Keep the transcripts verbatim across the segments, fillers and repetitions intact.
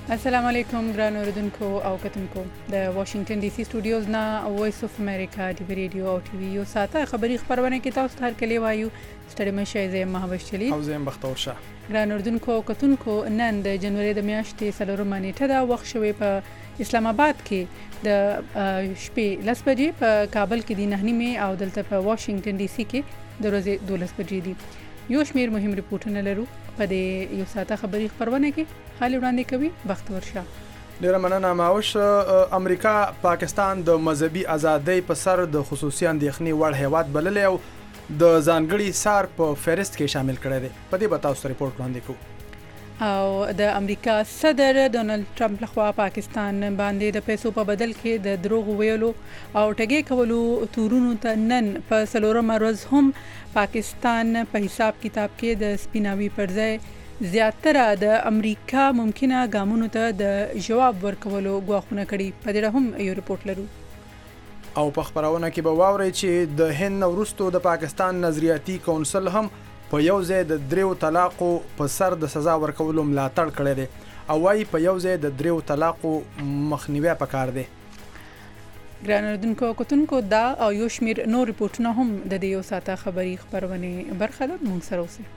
السلام علیکم ګران اوریدونکو او کتونکو د واشنگټن ډي سي سټوډیوز نه وایس اف امریکا د ریډیو او ټي وي یو ساته خبری خبرونه کې تاسو ته هر کلی وایو ستړي مشه زې مهوش چلی او زم بختور شه ګران اوریدونکو او کتونکو نن د جنوري د میاشتې څلورمه نیټه دا وخت شوی په اسلام آباد کې د شپې لس بجې په کابل کې د نه نیمه او دلته په واشنگټن ډي سي کې د ورځې دولس بجې دي یو شمیر مهم ریپورتونه لرو په دې یو ساته خبری خبرونه کې حال وړاندې کوي بختور شه. ډیره مننه ماوش. امریکا پاکستان د مذهبي ازادۍ په سر د خصوصي اندېښنې وړ هیواد بللی او د ځانګړي سار په فهرست کې شامل کړی دی. په دې به تاسو ریپورت وړاندې کوو. او د امریکا صدر ډونالد ټرمپ لخوا پاکستان باندې د پیسو په بدل کې د دروغ ویلو او ټګي کولو تورونو ته نن په څلورمه ورځ هم پاکستان په حساب کتاب کې د سپیناوي پر ځای زیاتره د امریکا ممکنه ګامونو ته د جواب ورکولو غواخونه کړي. په دې هم یو ریپورت لرو. او په خبرونه کې به واوري چې د هند وروستو د پاکستان نظریاتي کونسل هم په یو ځای د دریو طلاقو په سر د سزا ورکولو ملاتړ کړی دی او وايي په یو ځای د دریو طلاقو مخنیوي پکار دی. ګران اوریدونکو کتونکو دا او یو شمیر نور ریپورتونه هم د دې یو ساته خبری خبرونه برخه ده. مونږ سره اوسئ.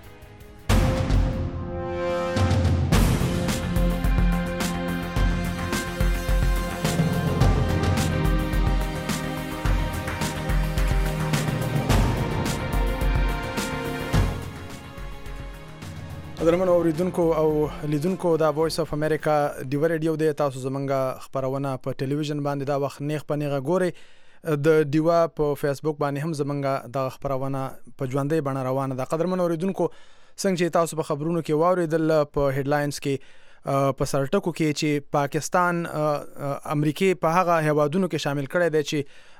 درمن اوریدونکو او لیدونکو دا وایس اف امریکا دی ریډیو دی. تاسو زمونږه خبرونه په ټلویزیون باندې دا وخت نیغ په نیغه ګوري. د دیوا په فیسبوک باندې هم زمونږه دا خبرونه په ژوندۍ بڼه روانه ده. قدرمن اوریدونکو څنګه چې تاسو په خبرونو کې واوریدل په هډلاینز کې په سرټکو کې چې پاکستان امریکای په هغه هیوادونو کې شامل کړي دي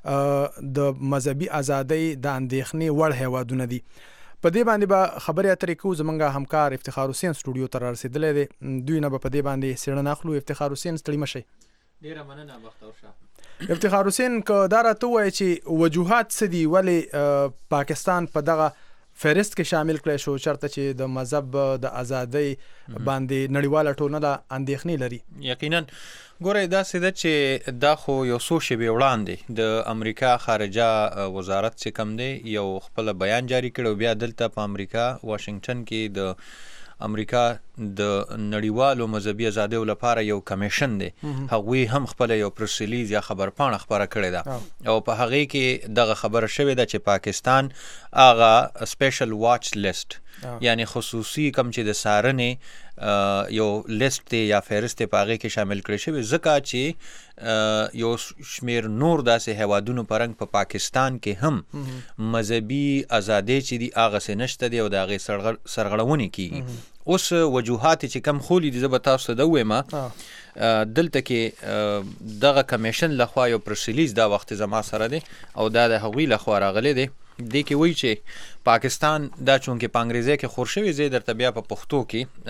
چې د مذهبي ازادۍ د اندېښنې وړ هیوادونه دي. په دې باندې به خبرې اترې کوو. زمونږ همکار افتخار حسین سټوډیو ته رسیدلی دی. دوی نه به په دې باندې څېړنه اخلو. افتخار حسین ستړي مشئ. ډیره مننه بختور شه. افتخار حسین که دا راته ووایي چې وجوهات څه دي ولې پاکستان په دغه فهرست کې شامل کړی شو چېرته چې د مذهب د ازادۍ باندې نړیواله ټولنه اندېښنې لري؟ یقینا ګورئ داسې ده چې دا خو یو څو شېبې وړاندې د امریکا خارجه وزارت چې کوم دی یو خپل بیان جاری کړی او بیا دلته په امریکا واشنگټن کې د امریکا د نړیوالو مذهبي ازادیو لپاره یو کمیشن دی هغوی هم خپل یو پریس ریلیز یا خبر پاڼه خبره کړې ده او په هغې کې دغه خبره شوې ده چې پاکستان هغه سپیشل واچ لیست یعنی خصوصي کم چې د څارنې یو لیست دی یا فهرست په هغې کې شامل کړی شوی ځکه چې یو شمیر نور داسې هیوادونو په رنګ په پاکستان کې هم مذهبي ازادۍ چې دي هغسې نشته دی او د هغې سرغړونې کېږي. اوس وجوهات چې کم خولی دي زه به تاسو ته د ووایم دلته کې دغه کمیشن لخوا یو پریس ریلیز دا وخت زما سره دی او دا د هغوی لخوا راغلی دی. دې کې وایي چې پاکستان دا چونکې په انګریزي کې خور شوی زه درته بیا په پښتو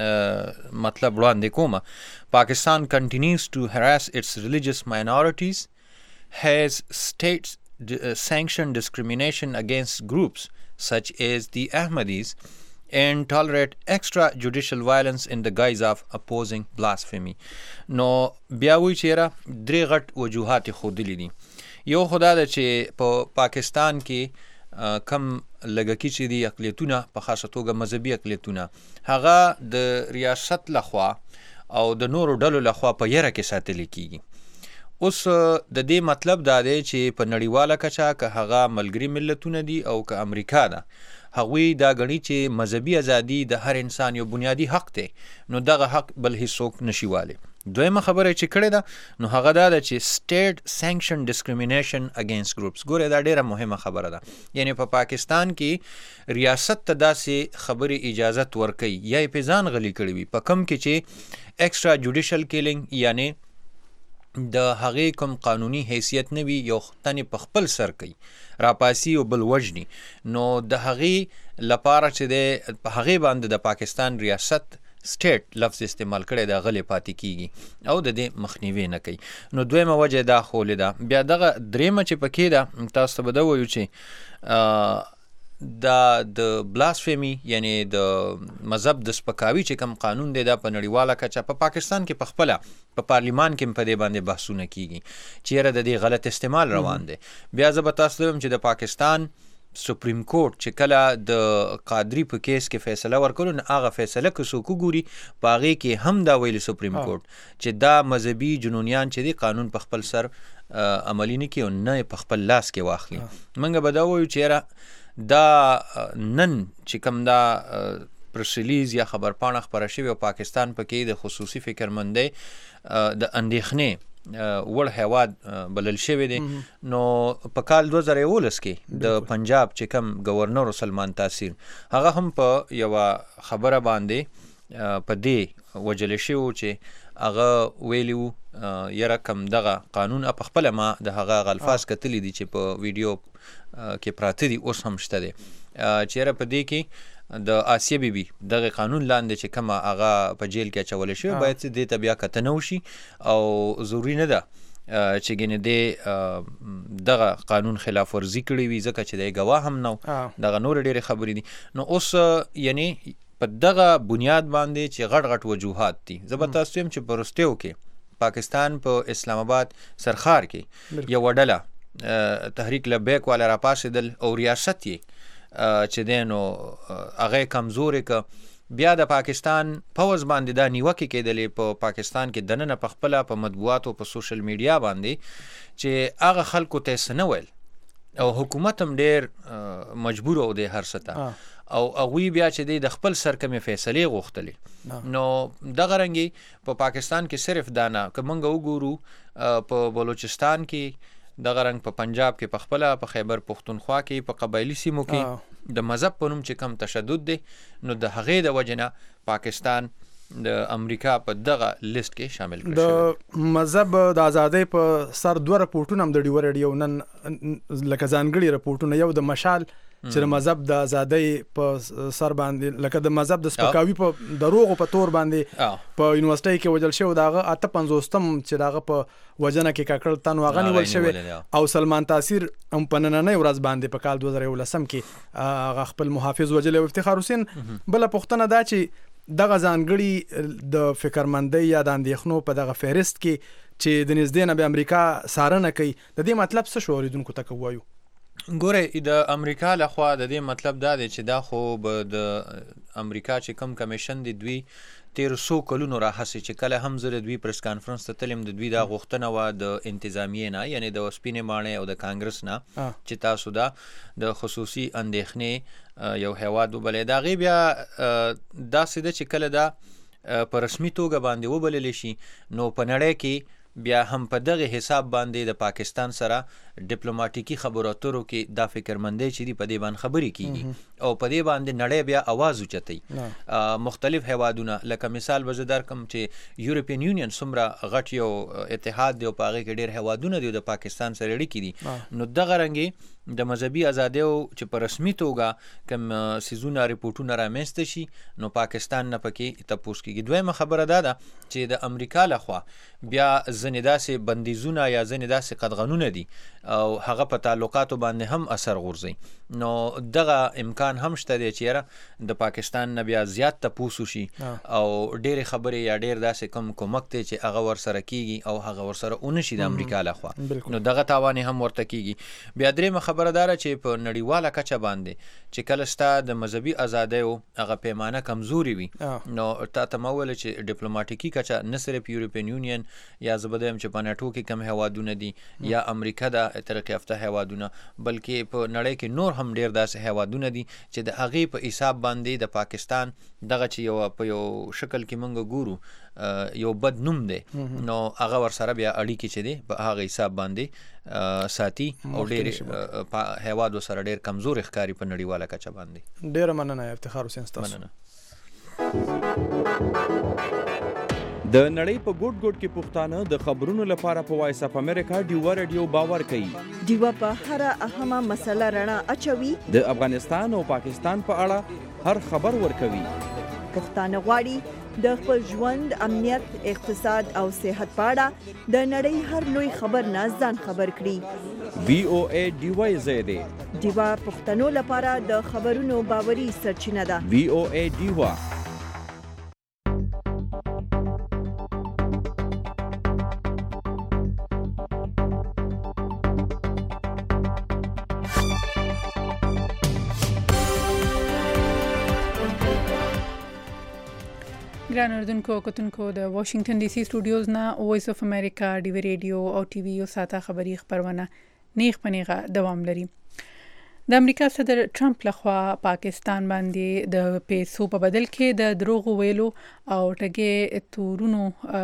کې مطلب وړاندې کومه. پاکستان continues to harass its religious minorities, has state sanctioned discrimination against groups such as the Ahmadis and tolerate extrajudicial violence in the guise of opposing blasphemy. نو بیا وایي چې یاره درې غټ وجوهات یې ښودلي دي. یو خو دا ده چې په پاکستان کې کم لږکي چې دي اقلیتونه په خاصه توګه مذهبي اقلیتونه هغه د ریاست لخوا او د نورو ډلو لخوا په یره کې ساتل کېږي. اوس د دې مطلب دا دی چې په نړیواله کچه که هغه ملګري ملتونه دي او که امریکا ده هغوی دا ګڼي چې مذهبي ازادي د هر انسان یو بنیادي حق دی نو دغه حق بل هیڅوک نشي والی. دویمه خبره چې کړې ده نو هغه دا ده چې state sanctioned discrimination against groups. ګوره دا ډیره مهمه خبره ده. یعنی په پاکستان کې ریاست ته داسې خبرې اجازت ورکوي یا یې په ځان غلي کړي وي په کم کې چې extra judicial killing یعنی د هغې کوم قانوني حیثیت نه وي یو تنې په خپل سر کوي راپاسي او بل وژني نو د هغې لپاره چې دی په هغې باندې د پاکستان ریاست سټیټ لفظ استعمال کړی دا غلی پاتې کیږي او د دې مخنیوي نه کوي. نو دویمه وجه دا خولې ده. بیا دغه درېیمه چې پکې ده تاسو ته به دا وایو چې دا د بلاسفیمی یعنی د مذهب د سپکاوي چې کوم قانون دی دا په نړیواله کچه په پاکستان کې په خپله په پارلیمان کې په دې باندې بحثونه کیږي چې یاره د دې غلط استعمال روان دی. بیا زه به تاسو ته وایم چې د پاکستان سپریم کورټ چې کله د قادری په کیس کې فیصله ورکړو نو هغه فیصله که څوک وګوري په هغې کې هم دا ویلي سپریم کورټ چې دا مذهبي جنونیان چې دی قانون په خپل سر عملي نه کړي او نه په خپل لاس کې واخلي. موږ به دا وایو چې یاره دا نن چې کوم دا پرسلیز یا خبرپاڼه خپره شوې او پاکستان پکې د خصوصي فکرمندۍ د اندېښنې وړ هیواد بلل شوی دی نو په کال دوه زره یولس کې د پنجاب چې کوم گورنر سلمان تاثیر هغه هم په یوه خبره باندې په دې وجل شوی چې هغه ویلی و یره کم دغه قانون په خپله ما د هغه الفاظ کتلی دي چې په ویډیو کې پراته دي اوس هم شته دی چې یره په دې کې د آسیه بی بی دغه قانون لاندې چې کومه هغه په جیل کې اچولی شوی باید چې دې ته بیا کتنه وشي او ضروري نه ده چې ګینې دې دغه قانون خلاف ورزي کړې وي ځکه چې دی ګواه هم نه دغه نورې ډېرې خبرې دي. نو اوس یعنی په دغه بنیاد باندې چې غټ غټ وجوهات دي زه به تاسو یم چې په وروستیو کې پاکستان په اسلام آباد سرخار کې یوه ډله تحریک لبیک والا راپاڅېدل او ریاست یې چې دی نو هغه کمزورې که بیا د پاکستان پوځ باندې دا نیوکې کېدلې په پاکستان کې دننه په خپله په مطبوعاتو په سوشل میډیا باندې چې هغه خلکو ته یې څه نه ویل او حکومت هم ډېر مجبور و دی هر څه ته او هغوی بیا چې دی د خپل سر کمې فیصلې غوښتلې. نو دغه رنګې په پاکستان کې صرف دا نه که موږ وګورو په بلوچستان کې دغه رنګ په پنجاب کې په خپله په خیبر پښتونخوا کې په قبایلي سیمو کې د مذهب په نوم چې کم تشدد دی نو د هغې د وجې نه پاکستان د امریکا په دغه لیست کې شامل کړی شوی. د مذهب د ازادۍ په سر دوه رپورټونه هم د ډیو ریډیو نن لکه ځانګړي رپورټونه یو د مشال چې د مذهب د ازادۍ په سر باندې لکه د مذهب د سپکاوي په دروغو په تور باندې په یونیورسيټي کې وجل شوی دغه اته پنځوستم چې دغه په وجنه کې کاکړ تن واغ نیول شوی او سلمان تاثیر هم په نننۍ ورځ باندې په کال دوه زره یولسم کې هغه خپل محافظ وجل او افتخار حسین بل پښتنه دا چې دغه ځانګړي د فکرمندۍ یا د اندېښنو په دغه فهرست کې چې د نږدې نه به امریکا څارنه کوي د دې مطلب څه شو اوریدونکو ته کوایو؟ ګوره د امریکا لخوا د دې مطلب دا دی چې دا خو به د امریکا چې کوم کمیشن دی دوی تیر څو کلونو راهیسې چې کله هم زه د دوی پریس کانفرنس ته تلم د دوی دا غوښتنه وه د انتظامیې نه یعنی د سپینې ماڼۍ او د کانګرس نه چې تاسو دا د خصوصي اندېښنې یو هیواد وبلئ د هغې بیا داسې ده چې کله دا په رسمي توګه باندې وبللی شي نو په نړۍ کې بیا هم په دغه حساب باندې د پاکستان سره ډیپلوماټیکي خبرو اترو کې دا فکرمندۍ چې دي په دې باندې خبرې کیږي او په دې باندې نړۍ بیا आवाज اوچتوي. مختلف هیوادونه لکه مثال به زه درکړم چې یورپین یونین څومره غټ یو اتحاد دی او په هغې کې ډېر هیوادونه دي د پاکستان سره اړیکې دي نو دغه رنګې د مذهبي ازادیو چې په رسمي توګه کوم سیزونه ریپورټونه رامنځته شي نو پاکستان نه پکې تپوس کېږي. دویمه خبره دا ده چې د امریکا لخوا بیا ځینې داسې بندیزونه یا ځینې داسې قدغنونه دي او هغه په تعلقاتو باندې هم اثر غورځي نو دغه امکان هم شته دی چې یاره د پاکستان نه بیا زیات تپوس وشي او ډېرې خبرې یا ډېر داسې کوم کومک دی چې هغه ورسره کیږي او هغه ورسره ونه شي د امریکا لخوا نو دغه تاوان هم ورته کیږي. بیا درېیمه خبره دا چې په نړیواله کچه باندې چې کله ستا د مذهبي ازادیو هغه پیمانه کمزوري وي نو تا ته ما وویل چې ډیپلوماټیکي کچه نه صرف یورپین یونین یا زه به دویم چې په نیټو کې کم هیوادونه دي یا امریکا د ترقي یافته هیوادونه بلکې په نړۍ کې نور هم ډېر داسې هیوادونه دي چې د هغې په حساب باندې د پاکستان دغه چې یو په یو شکل کې موږ ګورو یو بد نوم دی نو هغه ورسره بیا اړیکې چې دی په هغه حساب باندې ساتي او ډېر هیوادو سره ډېر کمزور ښکاري په نړیواله کچه باندې. ډېره مننه افتخار حسین ستاسو. مننه. د نړۍ په ګوټ ګوټ کې پښتانه د خبرونو لپاره په وایس اف امریکا ډیوا ریډیو باور کوي. ډیوا په هر اهمه مسله رڼا اچوي. د افغانستان او پاکستان په اړه هر خبر ورکوي. پښتانه غواړي د خپل ژوند، امنیت، اقتصاد او صحت په اړه د نړۍ هر لوی خبر نه ځان خبر کړي. وی او ای ډیوا زیاده ډیوا پښتنو لپاره د خبرونو باوري سرچینه ده. وی او ای ډیوا ګران اردوونکو او کتونکو د واشنگټن ډي سي سټوډیوز نه وایس اف امریکا ډي ریډیو او ټي وي یو ساته خبری خبرونه نیغ پنیغه دوام لري. د امریکا صدر ټرمپ لخوا پاکستان باندې د پیسو په بدل کې د دروغ ویلو او ټګي تورونو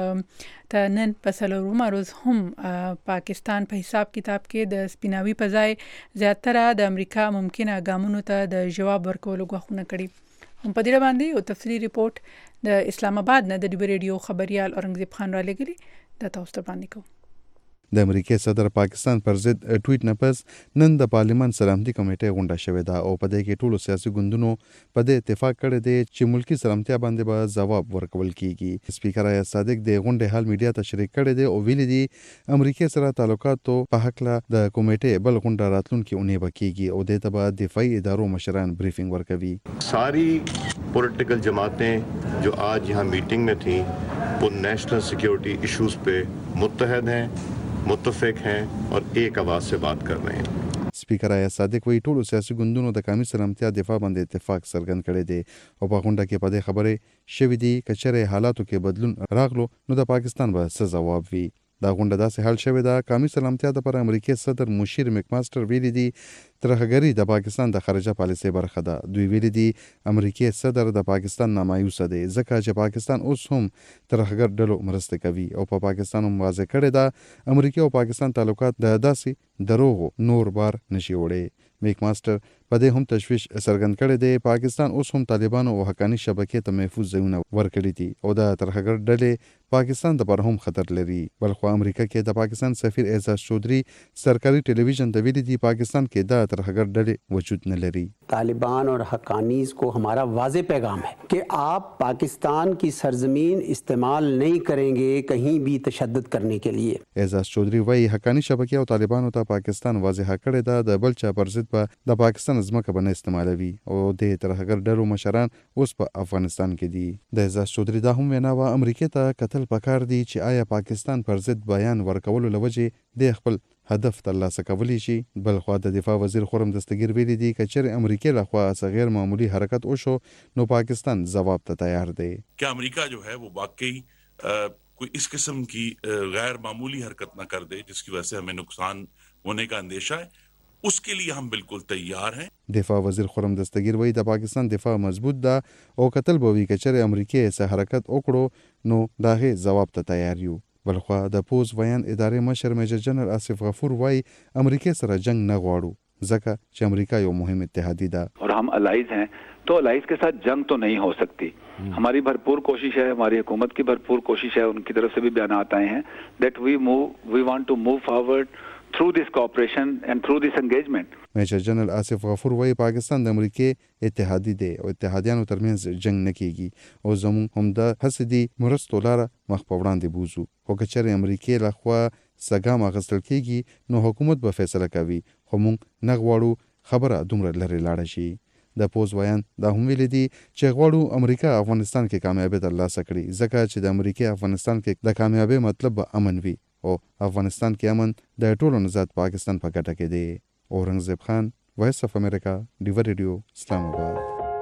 ته نن په څلورمه روز هم پاکستان په حساب کتاب کې د سپیناوي په ځای زیاتره د امریکا ممکنه ګامونو ته د جواب ورکولو غوښتنه کړې. هم په دې باندې یو تفصیلی ریپورت د اسلام آباد نه د ډیو ریډیو خبريال اورنګزیب خان را لګلی د تاسو ته باندې کوم. د امریکای صدر پاکستان پر ضد ټویټ نه پس نن د پارلیمان سلامتي کمیټه غونډه شوې ده او په دې کې ټولو سیاسي ګوندونو په دې اتفاق کړی دی چې ملکی سلامتیا باندې به ځواب ورکول کیږي. سپیکر ایاز صادق د غونډې حال میډیا ته شریک کړی دی او ویلي دی امریکای سره تعلقاتو په حق له د کمیټې بل غونډه راتلونکي اونۍ به کیږي او د ته به دفاعي ادارو مشران بریفینګ ورکوي. ساری پولیټیکل جماعتیں جو آج یہاں میٹنگ میں تھیں وہ نیشنل سیکیورٹی ایشوز پہ متحد ہیں، متفق ہیں اور ایک آواز سے بات کر رہے ہیں. سپیکر ایاز صادق وی ټولو سیاسي ګوندونو د قومي سلامتیا دفاع باندې اتفاق څرګند کړی دی او په غونډه کې په دې خبرې شوې دي چې چېرې حالاتو کې بدلون راغلو نو د پاکستان به څه ځواب وي. دا غونډه داسې حل شوې ده قومي سلامتیا د پر امریکای صدر مشیر میکماستر ویلي دي ترهګری د پاکستان د خارجه پالیسي برخه ده. دوی ویلي دي امریکای صدر د پاکستان نامایوسه دی ځکه چې پاکستان اوس هم ترهګر ډلو مرسته کوي او په پاکستان هم واضح کړی ده امریکا او پاکستان تعلقات د داسې دروغو نور بار نشي وړي. میکماستر په دې هم تشویش څرګند کړی دی پاکستان اوس هم طالبانو او حقانی شبکې ته محفوظ ځایونه ورکړي دي او د ترهګر ډلې پاکستان د پر هم خطر لري. بلخو امریکا کې د پاکستان سفیر اعزاز چودھری سرکاري ټلویزیون ته ویلي دي پاکستان کې د ترهګر ډلې وجود نه لري. طالبان اور حقانیز کو ہمارا واضح پیغام ہے کہ آپ پاکستان کی سرزمین استعمال نہیں کریں گے کہیں بھی تشدد کرنے کے لیے. اعزاز چودھری وايي حقانی شبکې او طالبانو ته پاکستان واضح کړی دا د بل چا پر ضد په د پاکستان ځمکه باندې استعمالوي او د ترهګر ډلو مشران اوس په افغانستان کې دي. د اعزاز چودھری دا هم وینا وا امریکا ته قتل پکار دي چې آیا پاکستان پر ضد بیان ورکولو لوجه د خپل هدف ترلاسه کولی شي. بل خو د دفاع وزیر خرم دستگیر ویلي دي چې چېرې امریکا لخوا څه غیر معمولی حرکت وشو نو پاکستان جواب ته تیار دی. کہ امریکہ جو ہے وہ واقعی کوئی اس قسم کی غیر معمولی حرکت نہ کر دے جس کی وجہ سے ہمیں نقصان ہونے کا اندیشہ ہے، اس کے لیے ہم بالکل تیار ہیں. دفاع وزیر خرم دستگیر وایي د پاکستان دفاع مضبوط ده او قتل به وي چې چېرې امریکا څه حرکت وکړو نو دغه جواب ته تیار یو. بلخوا د پوز ویان ادارې مشر میجر جنرال آصف غفور وایي امریکا سره جنگ نه غواړو ځکه چې امریکا یو مهم اتحادی ده اور ہم الائز ہیں تو الائز کے ساتھ جنگ تو نہیں ہو سکتی. ہماری بھرپور کوشش ہے، ہماری حکومت کی بھرپور کوشش ہے، ان کی طرف سے بھی بیانات آئے ہیں دیٹ وی موو وی وانٹ ٹو موو فارورڈ through this cooperation and through this engagement. میجر جنرال آصف غفور وایي پاکستان د امریکا اتحادی دی او اتحادیانو ترمنځ جنگ نه کیږي او زموږ هم د حسدي مرستو لاره مخ په وړاندې بوزو خو که چېرې امریکا لخوا سګام اخیستل کیږي نو حکومت به فیصله کوي خو موږ نه غواړو خبره دومره لرې لاړه شي. د پوز ویان دا هم ویلي دي چې غواړو امریکا افغانستان کې کامیابی ترلاسه کړي ځکه چې د امریکا افغانستان کې د کامیابی مطلب به امن وي او افغانستان کې امن د ټولو نزاد پاکستان په ګټه کې دی. اورنګزیب خان، وایس اف امریکا، ډیو ریډیو، اسلام آباد.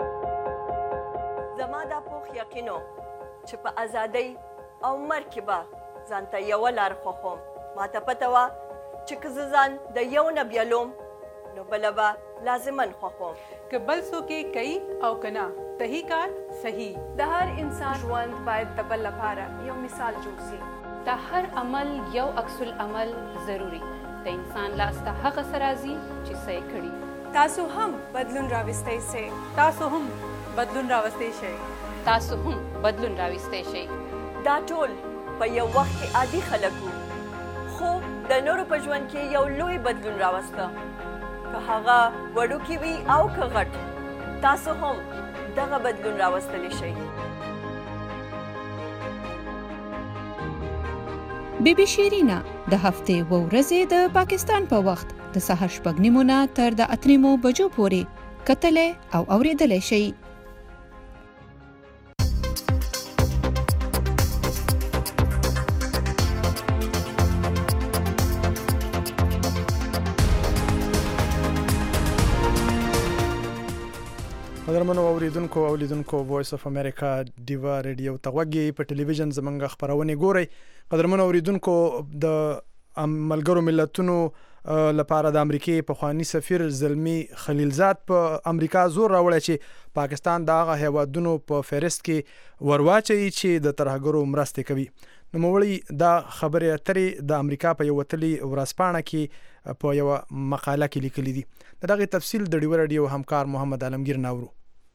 زما دا پوخ یقینو چې په ازادۍ او مرګ کې به ځان ته یوه لار خوښوم. ما ته پته وه چې که زه ځان د یو نه بیلوم نو بله به لازما خوښوم. که بل څوک یې کوي او که نه صحیح کار صحیح. د هر انسان ژوند باید د بل لپاره یو مثال جوړ شي. د هر عمل یو عکس العمل ضروری. د انسان لاس ته هغه څه راځي چې څه یې کړي. تاسو هم بدلون راوستی شئ. تاسو هم بدلون راوستی شئ. تاسو هم بدلون راوستی شئ. دا ټول په یو وخت کې عادي خلک وو خو د نورو په ژوند کې یو لوی بدلون راوسته، که هغه وړوکی وي او که غټ. تاسو هم دغه بدلون راوستلی شي. بی بی شیرینا د هفتې و ورځې د پاکستان په وخت د سهار شپږ نیمو نه تر د اته نیمو بجو پورې کتلې او اورېدلی شئ. قدرمنو اوریدونکو او لیدونکو وایس اف امریکا دیوا ریډیو ته غوږی په ټلویزیون زمونږ خبرونه ګوري. قدرمنو اوریدونکو د ملګرو ملتونو لپاره د امریکای په خوانی سفیر زلمی خلیلزاد په امریکا زور راوړی چې پاکستان د هغه هیوادونو په فهرست کې ورواچي چې د ترهګرو مرسته کوي. نو موړی دا خبره اترې د امریکا په یو وتلی ورسپانه کې په یو مقاله کې لیکلي دي. دغه تفصیل د ډیو رادیو همکار محمد عالمگیر ناورو.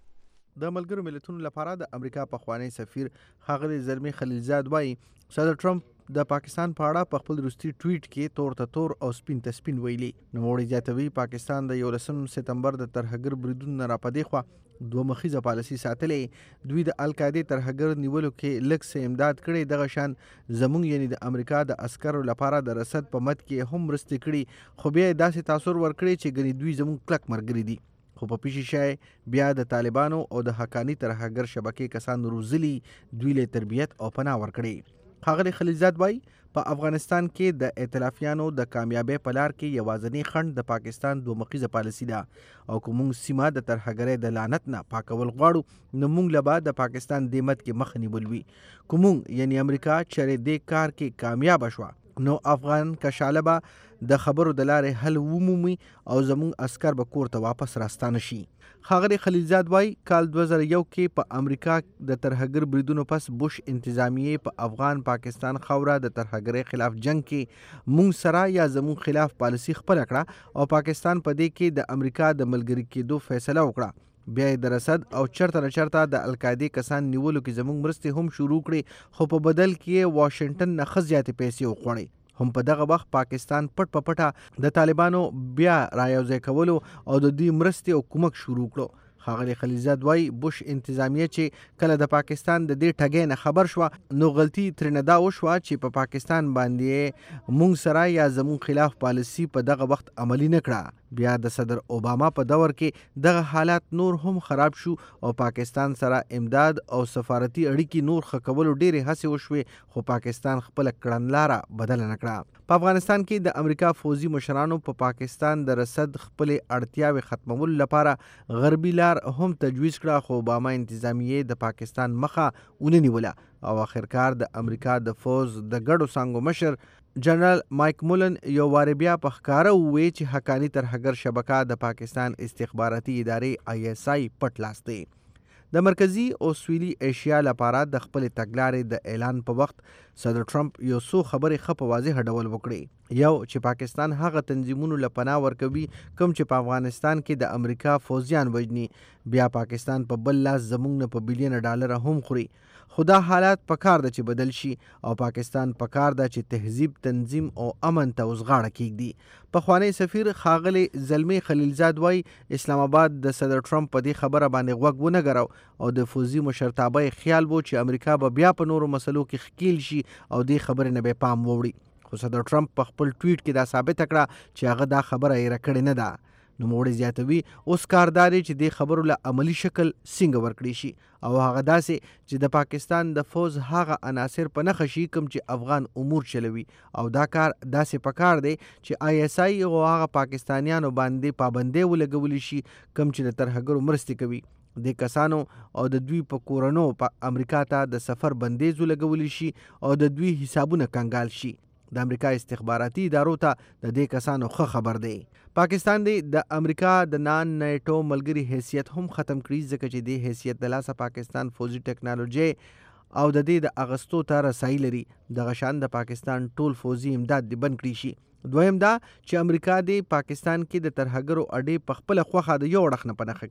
د ملګرو ملتونو لپاره د امریکا په خوانی سفیر ښاغلی زلمی خلیلزاد وایي صدر ټرمپ د پاکستان په اړه په خپل وروستي ټویټ کې تور ته تور او سپین ته سپین ویلي. نوموړی زیاتوي پاکستان د یولسم سپتمبر د ترهګر بریدونو نه راپدې خوا دوه مخیزه پالیسي ساتلې. دوی د القاعدې ترهګر نیولو کې لږ څه امداد کړی، دغه شان زموږ یعنی د امریکا د عسکرو لپاره د رسد په مد کې هم مرستې کړي، خو بیا داسې تاثر ورکړي چې ګنې دوی زموږ کلک ملګري دي. خو په پیشي شای بیا د طالبانو او د حقانی ترهګر شبکې کسان روزلي، دوی له تربیت او پناه ورکړي. ښاغلی خلیلزاد وایي په افغانستان کې د ائتلافیانو د کامیابی په لار کې یوازینی خنډ د پاکستان دوه مخیزه پالیسي ده، او که موږ سیمه د ترهګرۍ د لعنت نه پاکول غواړو نو موږ له به د پاکستان د مد کې مخه نیول وي. که موږ یعنی امریکا چېرې دې کار کې کامیابه شوه نو افغان کشاله به د خبرو د لارې حل ومومي او زموږ عسکر به کور ته واپس راستانه شي. ښاغلی خلیلزاد وایي کال دوه زره یو کې په امریکا د ترهګر بریدونو پس بوش انتظامیې په افغان پاکستان خاوره د ترهګرۍ خلاف جنگ کې موږ سره یا زموږ خلاف پالیسي خپله کړه او پاکستان په دې کې د امریکا د ملګري کېدو فیصله وکړه. بیا یې د رسد او چرته نه چرته د القاعدې کسان نیولو کې زموږ مرستې هم شروع کړې، خو په بدل کې یې واشنګټن نه ښه زیاتې پیسې وخوړې. هم په دغه وخت پاکستان پټ په پټه د طالبانو بیا رایوځای کولو او د دوی مرستې او کومک شروع کړو. ښاغلی خلیلزاد وایي بوش انتظامیه چې کله د پاکستان د دې ټګۍ نه خبر شوه نو غلطي ترېنه دا وشوه چې په پا پاکستان باندې موږ سره یا زموږ خلاف پالیسي په دغه وخت عملي نه کړه. بیا د صدر اوباما په دور کې دغه حالات نور هم خراب شو او پاکستان سره امداد او سفارتي اړیکې نور ښه کولو ډېرې هڅې وشوې، خو پاکستان خپله کړنلاره بدله نه کړه. په افغانستان کې د امریکا فوزي مشرانو په پا پاکستان د رسد خپلې اړتیاوې ختمولو لپاره غربي لار هم تجویز کړه، خو اوباما انتظامیې د پاکستان مخه ونه نیوله او آخرکار د امریکا د فوز د ګډو څانګو مشر جنرال مایک مولن یو وارې بیا په ښکاره وویل چې حقاني ترهګر شبکه د پاکستان استخباراتي ادارې آی ایس آی پټ لاس دی. د مرکزی او سویلي ایشیا لپاره د خپلې تګلارې د اعلان په وخت صدر ټرمپ یو څو خبرې ښه په واضح ډول وکړې. یو چې پاکستان هغه تنظیمونو له پناه ورکوي کوم چې په افغانستان کې د امریکا فوجیان وژني، بیا پاکستان په بل لاس زموږ نه په بلیونه ډالره هم خوري. خو دا حالات پکار ده چې بدل شي او پاکستان پکار ده چې تهذیب، تنظیم او امن ته اوس غاړه کیږدي. پخوانی سفیر ښاغلی زلمی خلیلزاد وایي اسلام آباد د صدر ټرمپ په دې خبره باندې غوږ ونه ګراو او د فوزي مشرتابه یې خیال و چې امریکا به بیا په نورو مسلو کې ښکیل شي او دې خبرې نه به پام ووړي. خو صدر ټرمپ په خپل ټویټ کې دا ثابته کړه چې هغه دا خبره یې کړې نه ده. نوموړی زیاتوي اوس کار دا دی چې دې خبرو له عملي شکل څنګه ورکړی شي او هغه داسې چې د پاکستان د فوز هغه عناصر په نښه شي کوم چې افغان امور چلوي، او دا کار داسې پکار دی چې آی ایس آی او هغه پاکستانیانو باندې پابندۍ ولګولی شي کوم چې د ترهګرو مرستې کوي. د کسانو او د دوی په کورونو په امریکا ته د سفر بندیز ولګولی شي او د دوی حسابونه کنګال شي. د امریکا استخباراتي ادارو ته د دې کسانو ښه خبر دی. پاکستان دی د امریکا د نان نیټو ملګری حیثیت هم ختم کړي، ځکه چې دې حیثیت د لاسه پاکستان فوزي ټکنالوژي او د دې د اغستو ته رسایي لري. دغه شان د پاکستان ټول فوزي امداد دی بند کړي شي. دویم دا چې امریکا دی پاکستان کې د ترهګرو اډې په خپله خوښه د یو اړخ نه په نښه کړي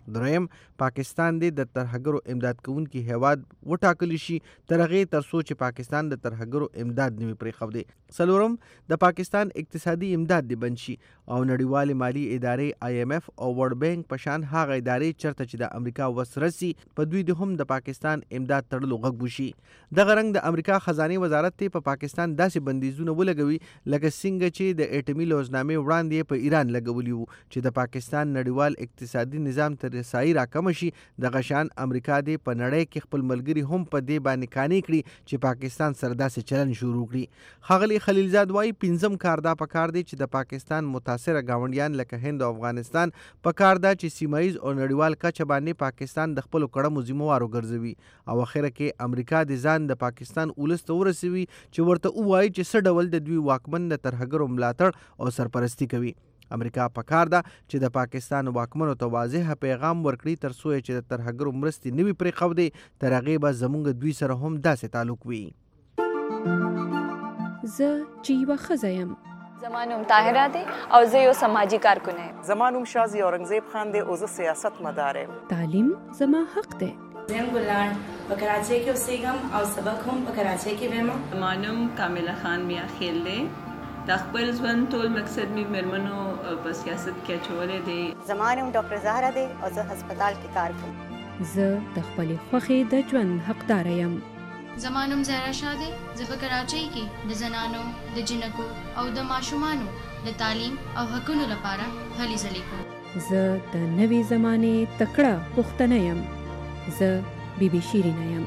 دریم پاکستان دې د ترهګرو امداد کوونکي هیواد وټاکلی شي تر هغې تر څو چې پاکستان د ترهګرو امداد نه وي پرېښودی. څلورم د پاکستان اقتصادي امداد دې بند شي او نړیوالې مالي ادارې آی ایم ایف او ورلډ بینک په شان هغه ادارې چېرته چې د امریکا وس رسي په دوی د هم د پاکستان امداد تړلو غږ وشي. دغه رنګ د امریکا خزانې وزارت ته په پاکستان داسې بندیزونه ولګوي لکه څنګه چې د اټمي لوزنامې وړاندې په ایران لګولي وو چې د پاکستان نړیوال اقتصادي نظام ته رسایي راکمه شي. دغه شان امریکا دې په نړۍ کې خپل ملګري هم په دې باندې قانع کړي چې پاکستان سره داسې چلن شروع کړي. ښاغلي خلیلزاد وایي پنځم کار دا پکار دی چې د پاکستان متاثره ګاونډیان لکه هند او افغانستان پکار ده چې سیمایز او نړیوال کچه باندې پاکستان د خپلو کړمو ذمهوارو ګرځوي او اخره کې امریکا د ځان د پاکستان ولس ته ورسوي چې ورته ووایي چې څه ډول د دوی واکمن د ترهګرو ملاتړ او سرپرستی کوي. امریکا پکار ده چې د پاکستان واکمنو ته واضح پیغام ورکړي تر څو چې د ترهګرو مرستې نه وي پرېښودې تر هغې به زموږ دوی سره هم داسې تعلق وي. زه چې یوه ښځه یم. زما نوم طاهره دی او زه یو سماجي کارکونه یم. زما نوم شازي اورنګزیب خان دی او زه سیاست مدار یم. تعلیم زما حق دی. زم ګلان په کراچۍ کې اوسېږم او سبق هم په کراچۍ کې وایم. زما نوم کامله خان میا خیل دی. د خپل ژوند ټول مقصد مې مېرمنو په سیاست کې اچولی دی. زما نوم ډاکټر زهره دی او زه هسپتال کې کار کوم. زه د خپلې خوښې د ژوند حقداره یم. زما نوم زهرا شاه دی. زه په کراچۍ کې د زنانو د جنکو او د ماشومانو د تعلیم او حقونو لپاره هلې ځلې کوم. زه د نوې زمانې تکړه پښتنه یم. زه بی بی شیرینه یم.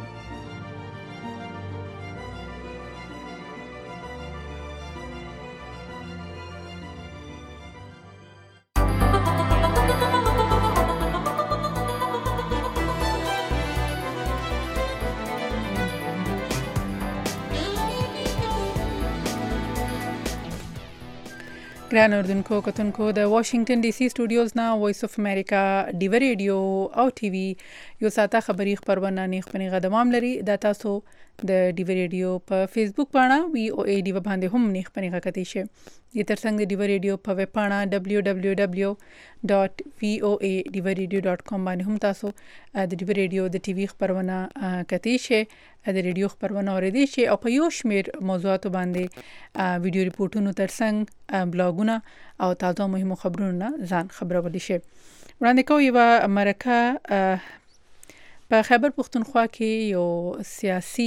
ګران اردوونکو کتونکو د واشنگټن ډي سي سټوډیوز نه وایس اف امریکا ډیو ریډیو او ټي وي یو ساته خبری خبرونه نه خپنی غدمام لري د تاسو د ډیو ریډیو په فیسبوک باندې وی او ای ډیو باندې هم نه خپنی غکتی شي د ترڅنګ د ډیو ریډیو په ویب باندې دبليو دبليو دبليو ډاٹ وی او ای ډیو ریډیو ډاٹ کام باندې هم تاسو د ډیو ریډیو د ټي وي خبرونه کتی شي د ریډیو خبرونه اوریدي شي او په یو شمیر موضوعات باندې ویډیو ریپورتونو ترڅنګ بلاګونه او تازه مهمو خبرونه ځان خبرول شي. وړاندې کوي و امریکا په خیبر پختونخوا کې یو سیاسي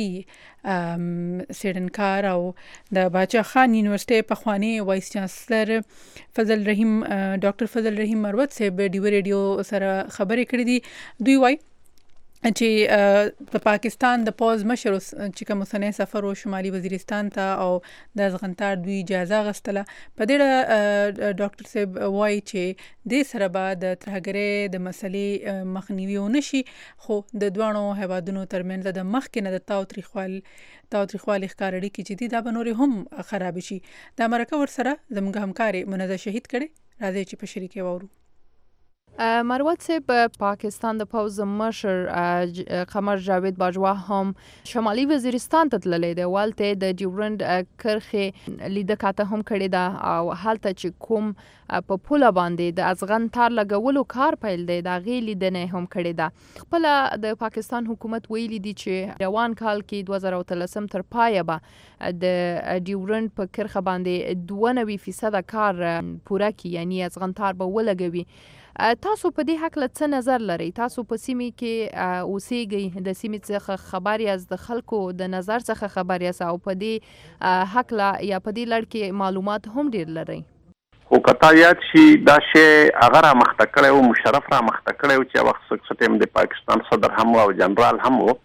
سیډنکار او د باچا خان یونیورسيټي په خواني وایس چانسلر فضل رحیم ډاکټر فضل رحیم مروت صاحب ډیو ریډیو سره خبرې کړې دي. دوی وایي چې په پاکستان د پوز مشر چې کوم سنې سفر او شمالي وزیرستان ته او د ځغنتار دوی اجازه غستله په دې ډاکټر صاحب وایي چې د سره بعد د ترهګرۍ د مسلې مخنیوي ونشي خو د دوانو هیوادونو ترمنځ د مخکې نه د تاوتریخوال تاوتریخوال ښکارړي کې چې د بنوري هم خراب شي. د امریکا ور سره زموږ همکاري منزه شهید کړي راځي چې په شریکه وورو. مروت صاحب پاکستان د پوز مشر قمر جاوید باجوا هم شمالي وزیرستان ته تللی دی. والته د ډیورند کرښې لیده کاته هم کړې ده او هلته چې کوم په پوله باندې د ازغن تار لګولو کار پیل دی د هغې لیدنې هم کړې ده. خپله د پاکستان حکومت ویلي دي چې روان کال کې دوه زره اتلسم تر پایه به د ډیورند په کرښه باندې دوه نوي فیصده کار پوره کړي یعنی ازغن تار به ولګوي. تاسو په دې حق له څه نظر لرئ؟ تاسو په سیمې کې اوسېږئ، د سیمې څخه خبر یاست، د خلکو د نظر څخه خبر یاست او په دې حق له یا په دې لړ کې معلومات هم ډیر لرئ. خو کتا یاد شي دا شی هغه را مخته کړی و، مشرف را مخته کړی و چې وخت څه ټیم د پاکستان صدر هم او جنرال هم و،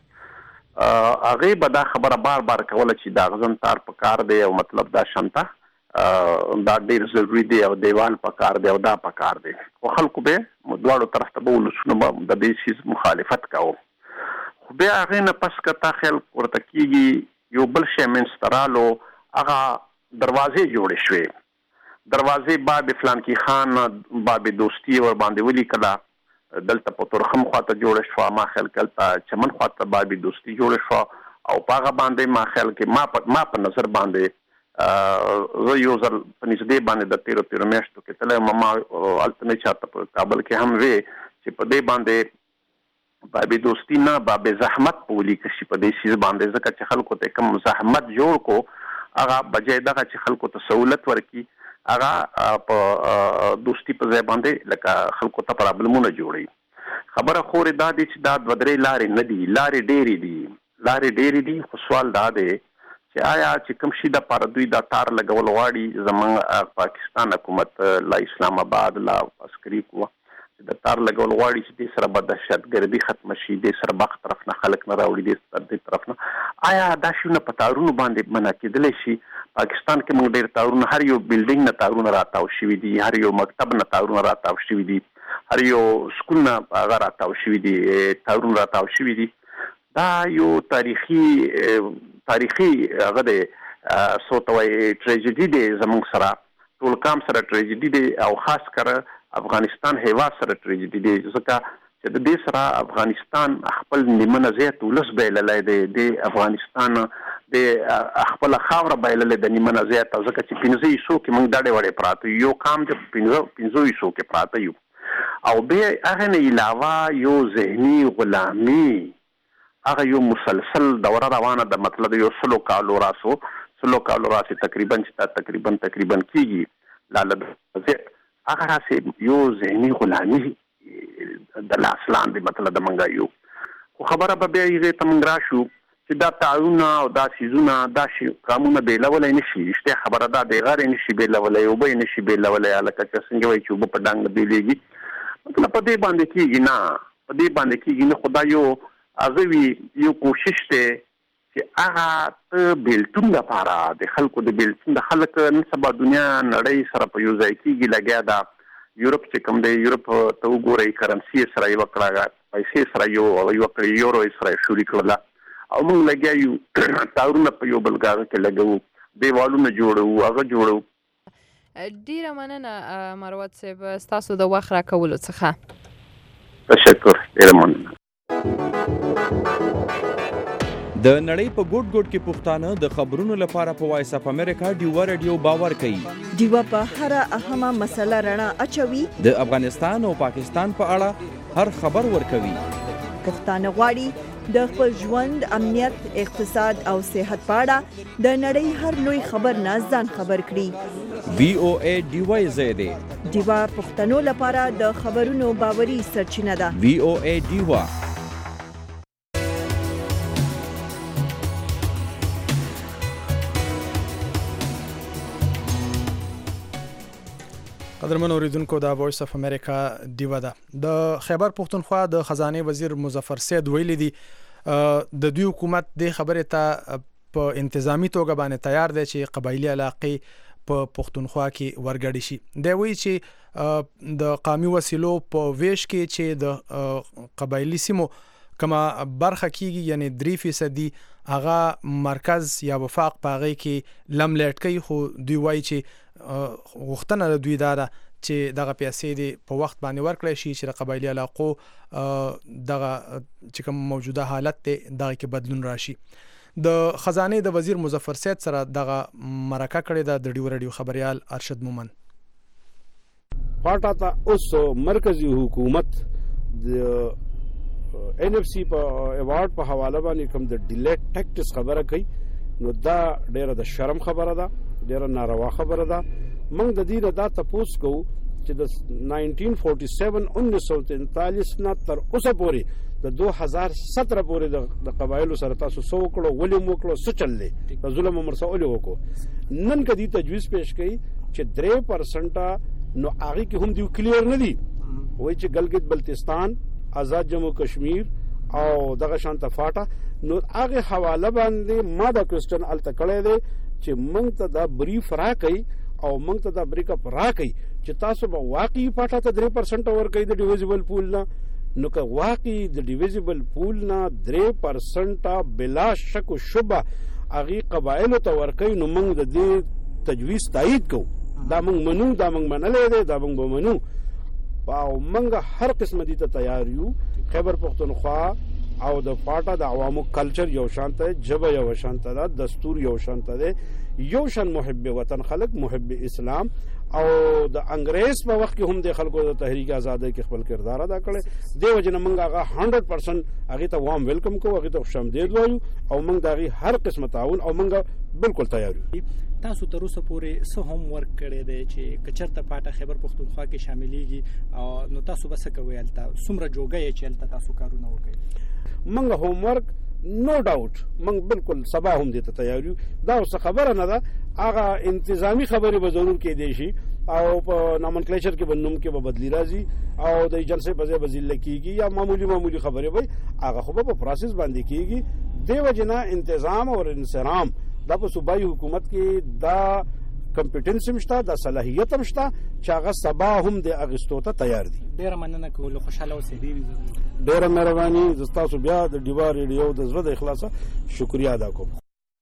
هغې به دا خبره بار بار کوله چې دا غزن تار په کار دی او مطلب دا شنته دا ډیر ضروري دی او دیوال په کار دی او دا په کار دی. خو خلکو به دواړو طرف ته به ولسونه به د دې شیز مخالفت کوو. خو بیا هغې نه پس که تا خیال ورته کېږي یو بل شی منځته رالو، هغه دروازې جوړې شوې. دروازې باب فلانکي خان باب دوستي ور باندې ولیکله، دلته په تورخم خواته جوړه شوه، ما خیال کې هلته چمن خواته باب دوستي جوړه شوه او په هغه باندې ما خیال کې ما په ما په نظر باندې زه یو ځل په نږدې باندې د تیرو تیرو میاشتو کې تللی یم، ما هلته نه چاته په کابل کې هم وې چې په دې باندې باب دوستی نه باب زحمت په ولیکل شي په دې سیز باندې ځکه چې خلکو ته کم زحمت جوړ کو هغه بجای دغه چې خلکو ته سہولت ورکي هغه په دوستی په ځای باندې لکه خلکو ته پرابلمونه جوړي خبره خورې دا دي چې دا دوه درې لارې نه دي لارې ډېرې دي لارې ډېرې دي خو سوال دا دی چې آیا چې کوم شي د پاره دوی دا تار لګول غواړي زمونږ پاکستان حکومت لا اسلام آباد لا عسکري قوه چې د تار لګول غواړي چې د سره به دهشتګردي ختم شي د سره بخ طرف نه خلک نه راوړي د طرف نه آیا دا شونه په تارونو باندې منا کېدلی شي پاکستان کې موږ ډېر تارونه هر یو بلډینګ نه تارونه راتاو شوي دي هر یو مکتب نه تارونه راتاو شوي دي هر یو سکول نه هغه راتاو شوي دي تارونه راتاو شوي دي دا یو تاریخي تاریخي هغه د سوتوي ټریجډي دی زموږ سره ټول کام سره ټریجډي دی او خاص کر افغانستان هیواد سره ټریجډي دی ځکه چې د دې سره افغانستان خپل نیمه زیات ولس بیللای دی د افغانستان د خپل خاور بیللای د نیمه زیات ځکه چې پنځه یې سو کې موږ ډاډه وړې پراته یو کام چې پنځه پنځه یې سو کې پراته یو او به هغه نه علاوه یو ذهني غلامي هغه یو مسلسل دوره روانه د مطلب یو سلو کالو راسو سلو کالو راسي تقریبا چې تقریبا تقریبا کیږي لاله هغه راسي یو ذهني غلامي د لاسلان د مطلب د منګا یو خو خبره به بیا یې ته منګ راشو چې دا تعاون او دا سيزونه دا شي قانون به لولای نشي اشته خبره دا د غیر نشي به لولای او به نشي به لولای الکه چې څنګه وای چې په ډنګ دی لګي مطلب په دې باندې کیږي نه په دې باندې کیږي نه خدای یو ازوی یو کوشش ته چې هغه ته بیلتون لپاره د خلکو د بیلتون د خلک نن سبا دنیا نړۍ سره په یو ځای کېږي لګیا دا یورپ چې کوم دی یورپ ته وګورئ کرنسي سره یو کړه پیسې سره یو یو کړی یورو سره شوري کړل او موږ لګیا یو تاورونه په یو بلګاغه کې لګو دیوالونه جوړو هغه جوړو ډیره مننه مروت صاحب تاسو د وخت راکولو څخه تشکر ډیره مننه د نړۍ په ګوټ ګوټ کې پښتانه د خبرونو لپاره په وایس اف امریکا ډیوا رادیو باور کوي ډیوا په هر اهمه مسله رڼا اچوي د افغانستان او پاکستان په اړه هر خبر ورکوي پښتانه غواړي د خپل ژوند امنیت اقتصاد او صحت په اړه د نړۍ هر لوی خبر نه ځان خبر کړي وی او ای ډیوا زیاده ډیوا پښتنو لپاره د خبرونو باوري سرچینه ده وی او ای ډیوا قدرمن اوریدونکو دا وایس اف امریکا دیوا ده د خیبر پختونخوا د خزانه وزیر مظفر سید ویلي دي د دوی حکومت د خبره ته په انتظامی توګه باندې تیار دی چې قبایلی علاقې په پختونخوا کې ورګړي شي دا وایي چې د قومي وسیلو په ویش کې چې د قبایلی سیمو کما برخه کیږي یعنی درې فیصدي هغه مرکز یا وفاق پاغي کې لم لټکی خو دوی وایي چې غوښتنه د دوی دا ده چې دغه پیسې دی په وخت باندې ورکړی شي چې د قبایلی علاقو دغه چې کوم موجوده حالت دی دغه کې بدلون راشي د خزانه د وزیر مظفر سید سره دغه مرکه کړې ده د ډیو رادیو خبريال ارشد مومن پاټا ته اوس مرکزی حکومت د ان اف سی په ایوارډ په حواله باندې کوم د ډیلیټ ټیکټس خبره کوي نو دا ډیره د شرم خبره ده ډیره ناروا خبره ده موږ د دې دا تاسو کو چې د نائنټین فورټي سیون انیس سو تینتالیس نه تر اوسه پورې د دوه هزار ستره پورې د قبایلو سره تاسو سو کړو ولې مو کړو څه چللې د ظلم مرسول وکړو نن کدي تجویز پیش کړي چې درې پرسنټه نو هغه کې هم دی کلیر نه دي وای چې ګلګت بلتستان آزاد جمهور کشمیر او دغه شانته فاټا نو هغه حواله باندې ما د کوېسچن التکړې دي چې موږ ته دا بریف راکړي او موږ ته دا بریک اپ راکړي چې تاسو به واقعي فاټا ته درې پرسنټ ورکړي د ډیویزبل پول نه نو که واقعي د ډیویزبل پول نه درې پرسنټ بلا شک او شبهه هغه قبایل ته ورکړي نو موږ د دې تجویز تایید کوو دا موږ منو دا موږ منلې ده دا موږ منو او موږ هر قسم دي ته تیار یو خیبر پختونخوا او د فاټا د عوامو کلچر یو شانته جبه یو شانته ده دستور یو شانته ده یو شان محب وطن خلک محب اسلام او د انګريز په وخت کې هم د خلکو د تحریک آزادۍ کې خپل کردار ادا کړي دی وجنه موږ هغه هنډرډ پرسنټ هغه ته وام ویلکم کوو هغه ته خوشامدید وایو او موږ دغه هر قسم تعاون او موږ بالکل تیار یو. تاسو تر اوسه پورې څه هم ورک کړی دی چې کچرته پاټه خیبر پښتونخوا کې شاملېږي او نو تاسو به څه کوئ هلته څومره جوګه یې چې هلته تاسو کارونه وکړئ؟ موږ هوم ورک نو ډاوټ موږ بالکل سبا هم دې ته تیار یو. دا اوس خبره نه ده هغه انتظامی خبرې به ضرور کې دی شي او په نامنکلیچر کې بنوم کې به بدلی راځي او د جلسې په ځای بدلی لکېږي یا معمولی معمولی خبرې وي هغه خو په پروسس باندې کېږي. دیو جنا انتظام او انصرام د په صوبایي حکومت کې دا کمپټنس مشته د صلاحیت مشته چې هغه سبا هم د اغستو ته تیار دي. ډیره مننه کوم خوشاله اوسئ. ډیره مهرباني زستاسو بیا د ډیوا ریډیو د زړه د اخلاص شکریا ادا کوم.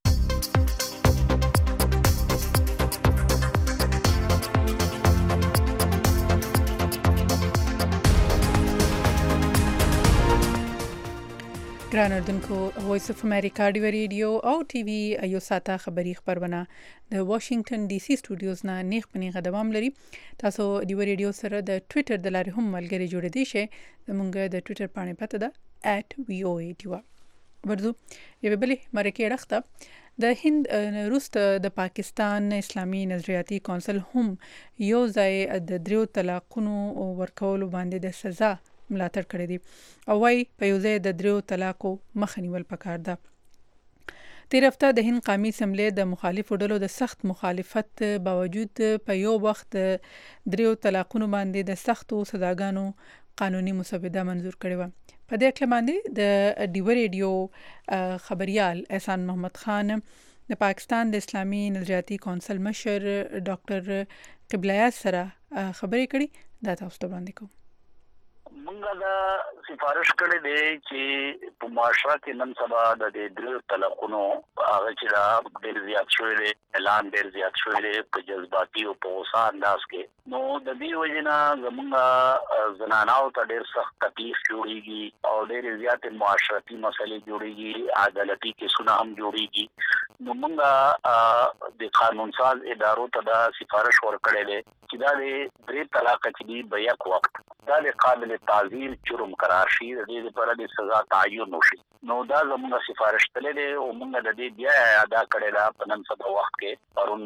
ګران اردوونکو وایس اف امریکا ډیو ریډیو او ټي وي یو ساته خبری خبرونه د واشنگټن ډي سي سټوډیوز نه نیغ پنیغه دوام لري. تاسو ډیو ریډیو سره د ټوئیټر د لارې هم ملګری جوړ دي شئ. زموږ د ټوئیټر پاڼې پته ده ایٹ وی او ای ډیو. ورځو یو بلې مرکه راخته د هند روست د پاکستان اسلامي نظریاتي کونسل هم یو ځای د دریو طلاقونو ورکولو باندې د سزا ملاتړ کړی دی او وايي په یو ځای د دریو طلاقو مخه نیول پکار ده. تیر هفته د هند قومي اسمبلی د مخالفو ډلو د سخت مخالفت باوجود په یو وخت دریو طلاقونو باندې د سختو سزاګانو قانوني مسوده منظور کړې و. په دې اړه باندې د ډیو ریډیو خبريال احسان محمد خان د پاکستان د اسلامي نظریاتي کونسل مشر ډاکټر قبلیات سره خبرې کړې. دا تاسو ته وړاندې کوم. منګه دا سفارش کړی دی چې په معاشره کې نن سبا د دې درو طلاقونو هغه چې دا ډېر زیات شوی دی اعلان ډېر زیات شوی دی په جذباتي او په غوسه انداز کې نو د دې وجنه زمونږ زناناو ته ډېر سخت تکلیف جوړیږي او ډېر زیات معاشرتي مسلې جوړیږي عدالتي کیسونه هم جوړیږي نو موږ د قانون ساز ادارو ته دا سفارش ورکړی دی چې دا د درې طلاق چې دی په یک وخت دا د قابل تعزیر جرم قرار شي د دې لپاره د سزا تعین وشي نو دا زموږ سفارش تللی دی او موږ د دې بیا ادا کړی دا په نن سبا وخت کې پرون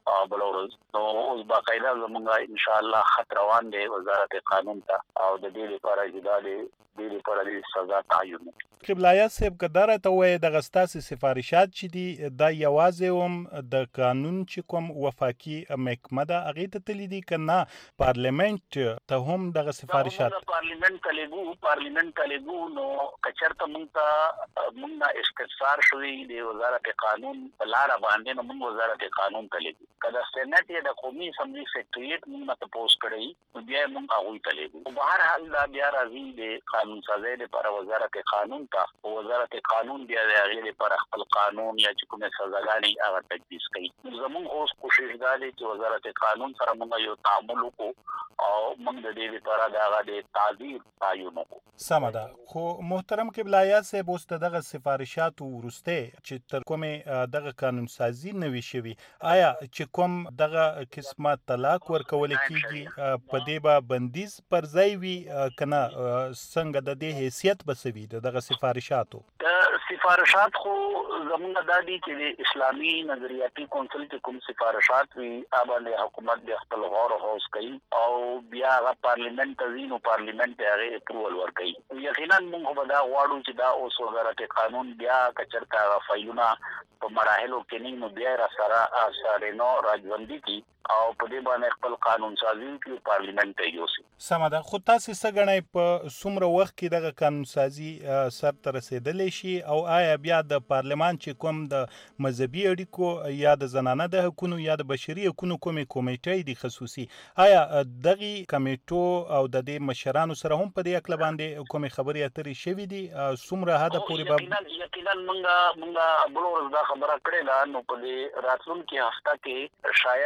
بلورز نو اوس باقاعده زموږ ان شاء الله خط روان دی وزارت قانون ته او د دې لپاره چې د دې لپاره د سزا تعین قبلایات صاحب کدارته ته وای د غستاسي سفارشات چې دي د یوازې هم د قانون چې کوم وفاقي محکمه ده هغه ته تللی دي کنه پارلیمنت ته هم د سفارشات پارلیمنت کلیګو پارلیمنت کلیګو نو کچرته مونږ مونږه استفسار شوی د وزارت قانون لاره باندې نو مونږ وزارت قانون کلیګو کله سېنات یې د قومي اسمبلی سیکریټریټ مونږ ته پوسټ کړی بیا مونږ هغه کلیګو بهر حال دا بیا راځي د قانون سازي لپاره وزارت قانون ته وزارت قانون بیا د هغه لپاره خپل قانون یا چې کومه سزاګانې هغه تجویز کوي زموږ اوس کوشش دا دی چې وزارت قانون سره مونږ یو تعامل وکړو او موږ د دې لپاره دا غوډه تعزیر تعین وکړو. سمه ده خو محترم قبلایات صاحب اوس دغه سفارشات ورسته چې تر کومه دغه قانون سازي نوي شوی آیا چې کوم دغه قسمه طلاق ورکول کیږي په دې به بندیز پر ځای وي کنه څنګه د دې حیثیت بسوي دغه سفارشاتو د سفارشات خو زموږ د دې چې اسلامي نظریاتي کونسل کې کوم سفارشات وي اوبه حکومت د خپل غور هوس کوي او بیا غا پارلیمنت تزینو پارلیمنت هغه اپروول ورکړي یقینا موږ به دا غواړو چې دا اوس وزارت قانون بیا کچرتا فایلونه په مراحلو کې نه بیا را سره سره نو راځوندي کی او په دې باندې خپل قانون سازي کې پارلیمنت ته یوسي. سمه ده خو تاسو څه غنئ په څومره وخت کې دغه قانون سازي سر ته رسیدلې شي او آیا بیا د پارلمان چې کوم د مذهبي اړیکو یا د زنانه د حقوقو یا د بشري حقوقو کومې کمیټې دي خصوصي آیا دغه کمیټو او د دې مشرانو سره هم په دې اکل باندې کومې خبرې اترې شوې دي څومره هدا پورې به یقینا موږ موږ بلور دا خبره کړې ده نو په دې راتلونکي هفته کې شاید چې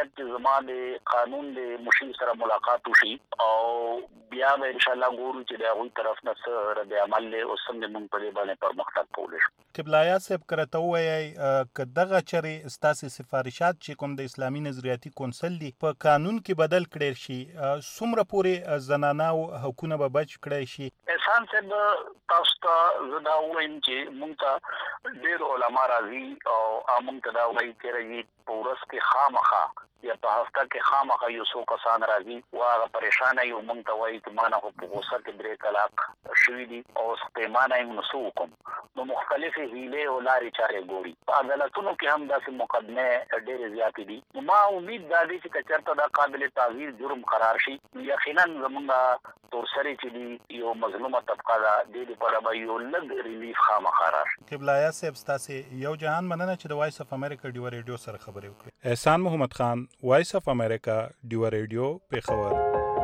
علما د قانون د مشیر سره ملاقات وشي او بیا به ان شاء الله ګورو چې د هغوی طرف نه څه رد عمل له اوس څنګه مونږ په دې باندې پرمختګ کولی شو. قبلایا صاحب کرته وایي که دغه چرې ستاسې سفارشات چې کوم د اسلامي نظریاتي کونسل دي په قانون کې بدل کړی شي څومره پورې زنانه او حقونه به بچ کړی شي؟ احسان صاحب تاسو ته زه دا وایم چې مونږ ته ډېر علما راځي او مونږ ته دا وایي چې راځي په ورځ کې خامخا یا په هفته کې خامخا یو څو کسان راځي او هغه پریشانه یو مونږ ته وایي چې ما نه خو په غوسه کې درې طلاق شوي دي او اوس پیمانه یې نو څه وکړم. نو مختلفې هیلې او لارې چارې ګوري. په عدالتونو کې هم داسې مقدمې ډېرې زیاتې دي. نو ما امید دا دی چې که چېرته دا قابل تعزیر جرم قرار شي یقینا زمونږ تورسرې چې دي یو مظلومه طبقه ده دې لپاره به یو لږ ریلیف خامخا راشي. قبلایا صاحب ستاسې یو جهان مننه چې د وایس اف امریکا ډیوه ریډیو سره خبرې وکړې. احسان محمد خان، وایس اف امریکا ډیوه ریډیو، پیښور.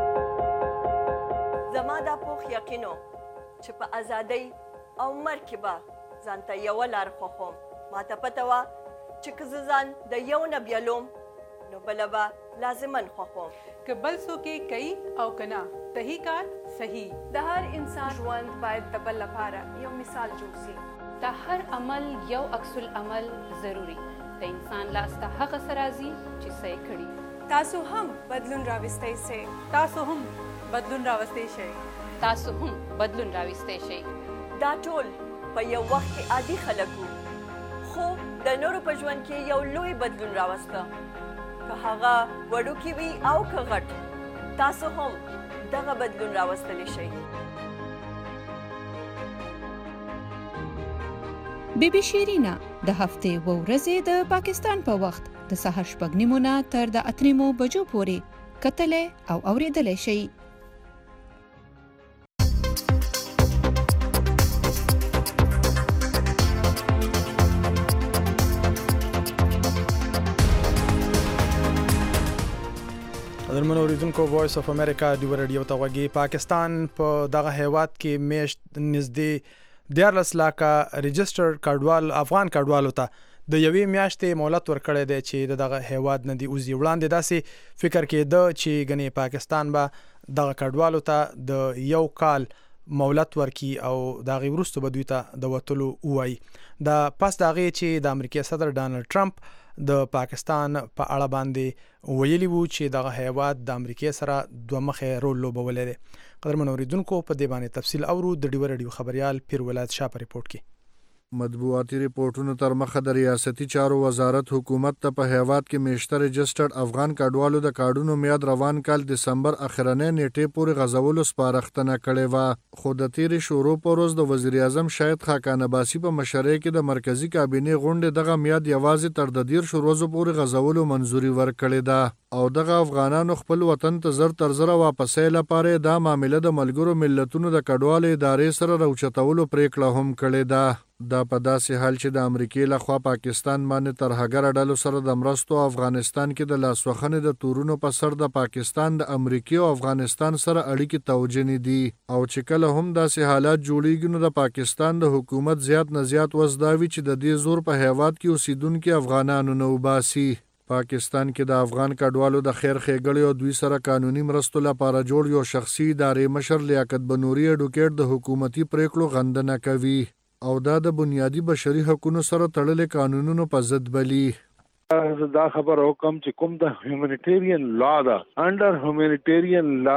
زما دا پوخ یقینو چې په ازادۍ او مرګ کې به ځان ته یوه لار خوښوم. ماته پته وه چې که زه ځان د یو نه بیلوم نو بله به لازمن خوښوم. که بل څوک یې کوي او که نه صحیح کار صحیح. د هر انسان ژوند باید د بل لپاره یو مثال جوړ سي. د هر عمل یو عکس العمل ضروري. د انسان لاس ته هغه څه راځي چې څه یې کړي. تاسو هم بدلون راوستی سئ. تاسو هم بدلون راوستی شئ. تاسو هم بدلون راوستی شئ. دا ټول په یو وخت کې عادي خلک وو خو د نورو په ژوند کې یو لوی بدلون راوسته. که هغه وړوکی وي او که غټ تاسو هم دغه بدلون راوستلی شئ. بی بی شیرینا د هفتې و ورځې د پاکستان په وخت د سهار شپږ نیمو نه تر د اته نیمو بجو پورې کتلی او اوریدلی شئ. درمنو اوریدونکو وایس اف امریکا ډیوه ریډیو ته غوږی. پاکستان په دغه هیواد کې میاشت نږدې دیارلس لاکه رجسټر کډوال افغان کډوالو ته د یوې میاشتې مهلت ورکړی دی چې دغه هیواد نه دی وزي. وړاندې داسې فکر کېده چې ګنې پاکستان به دغه کډوالو ته د یو کال مهلت ورکي او د هغې وروسته به دوی ته د وتلو ووایي. د پس د هغې چې د امریکا صدر ډانلډ ټرمپ د پاکستان په اړه باندې ویلي وو چې دغه هیواد د امریکا سره دوه مخې رول لوبولی دی. قدرمن اوریدونکو په دې باندې تفصیل اورو د ډیوه ریډیو خبريال پیر ولایت شاه په ریپورت کې. مطبوعاتي ریپورتونو تر مخه د ریاستي چارو وزارت حکومت ته په هیواد کې میشته رجسټرډ افغان کډوالو د کارډونو میاد روان کال دسمبر اخرنۍ نیټې پورې غځولو سپارښتنه کړې وه. خو د تیرې شروع په ورځ د وزیر اعظم شاهد خاقان عباسي په مشرۍ کې د مرکزی کابینې غونډې دغه میاد یوازې تر د دیرشو ورځو پورې غځولو منظوري ورکړې ده او دغه افغانانو خپل وطن ته زر تر زره واپسۍ لپاره دا معامله د ملګرو ملتونو د کډوالو ادارې سره راوچتولو پریکړه هم کړې ده. دا په داسې حال چې د امریکای لخوا پاکستان باندې تر هغه ډلو سره د مرستو افغانستان کې د لاسوخنې د تورونو په سر د پاکستان د امریکای او افغانستان سره اړیکې توجنې دي او چې کله هم داسې حالات جوړیږي نو د پاکستان د حکومت زیات نه زیات وسداوي چې د دې زور په هیواد کې اوسیدونکو افغانانو نه وباسي. پاکستان کې د افغان کډوالو د خیر ښېګړې او دوی سره قانوني مرستو لپاره جوړ یو شخصي ادارې مشر لیاقت بنوري اډوکیټ د حکومتي پریکړو غندنه کوي او دا د بنیادی بشري حقوقو سره تړلې قانونونو په ضد بلی. دا خبر حکم چې کوم د هیومانیټیرین لا دا انډر هیومانیټیرین لا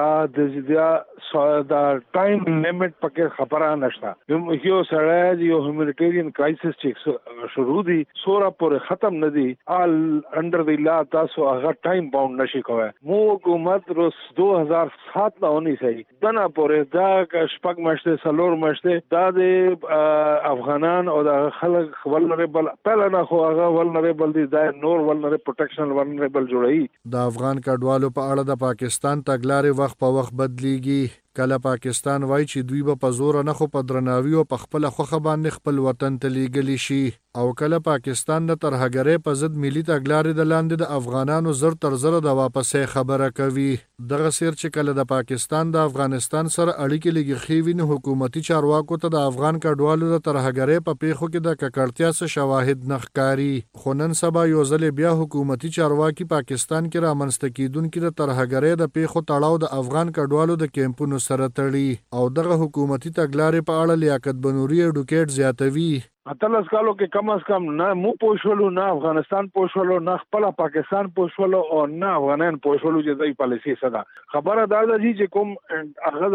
د دا ټایم لیمټ پکې خبره نشته. یو سره یو هیومانیټیرین کرایسس چې شروع دي سورا پورې ختم نه دي ال انډر دی لا تاسو هغه ټایم باوند نشي کوی. مو حکومت روز دو هزار سات نه ونی سي دنا پورې دا شپږ مشته سلور مشته دا د افغانان او د خلک ولنریبل پهل نه خو هغه ولنریبل دي دا نور ولنری پروټیکشن ولنریبل جوړي. د افغان کډوالو په اړه د پاکستان تګلارې وخت په وخت بدلیږي. کله پاکستان وایي چې دوی به په زور نه خو په درناوي او په خپل خوخه باندې خپل وطن ته لیږلی شي او کله پاکستان د ترهګرۍ په ضد ملي تګلارې د لاندې د افغانانو زر تر زره د واپسې خبره کوي. دغه سیر چې کله د پاکستان د افغانستان سره اړیکې لږې ښې وي نو حکومتي چارواکو ته د افغان کډوالو د ترهګرۍ په پیښو کې د ککړتیا څه شواهد نه ښکاري. خو نن سبا یو ځل بیا حکومتي چارواکي پاکستان کې رامنځته کیدونکي د ترهګرۍ د پیښو تړاو د افغان کډوالو د کیمپونو سره تړي او دغه حکومتي تګلارې په اړه لیاقت بنوري اډوکیټ زیاتوي. اتلس کالو کې کم از کم نه مو پوښولو نه افغانستان پوښولو نه خپل پاکستان پوښولو او نه افغانان پوښولو چې دای پالیسي صدا خبره دا ده چې کوم هغه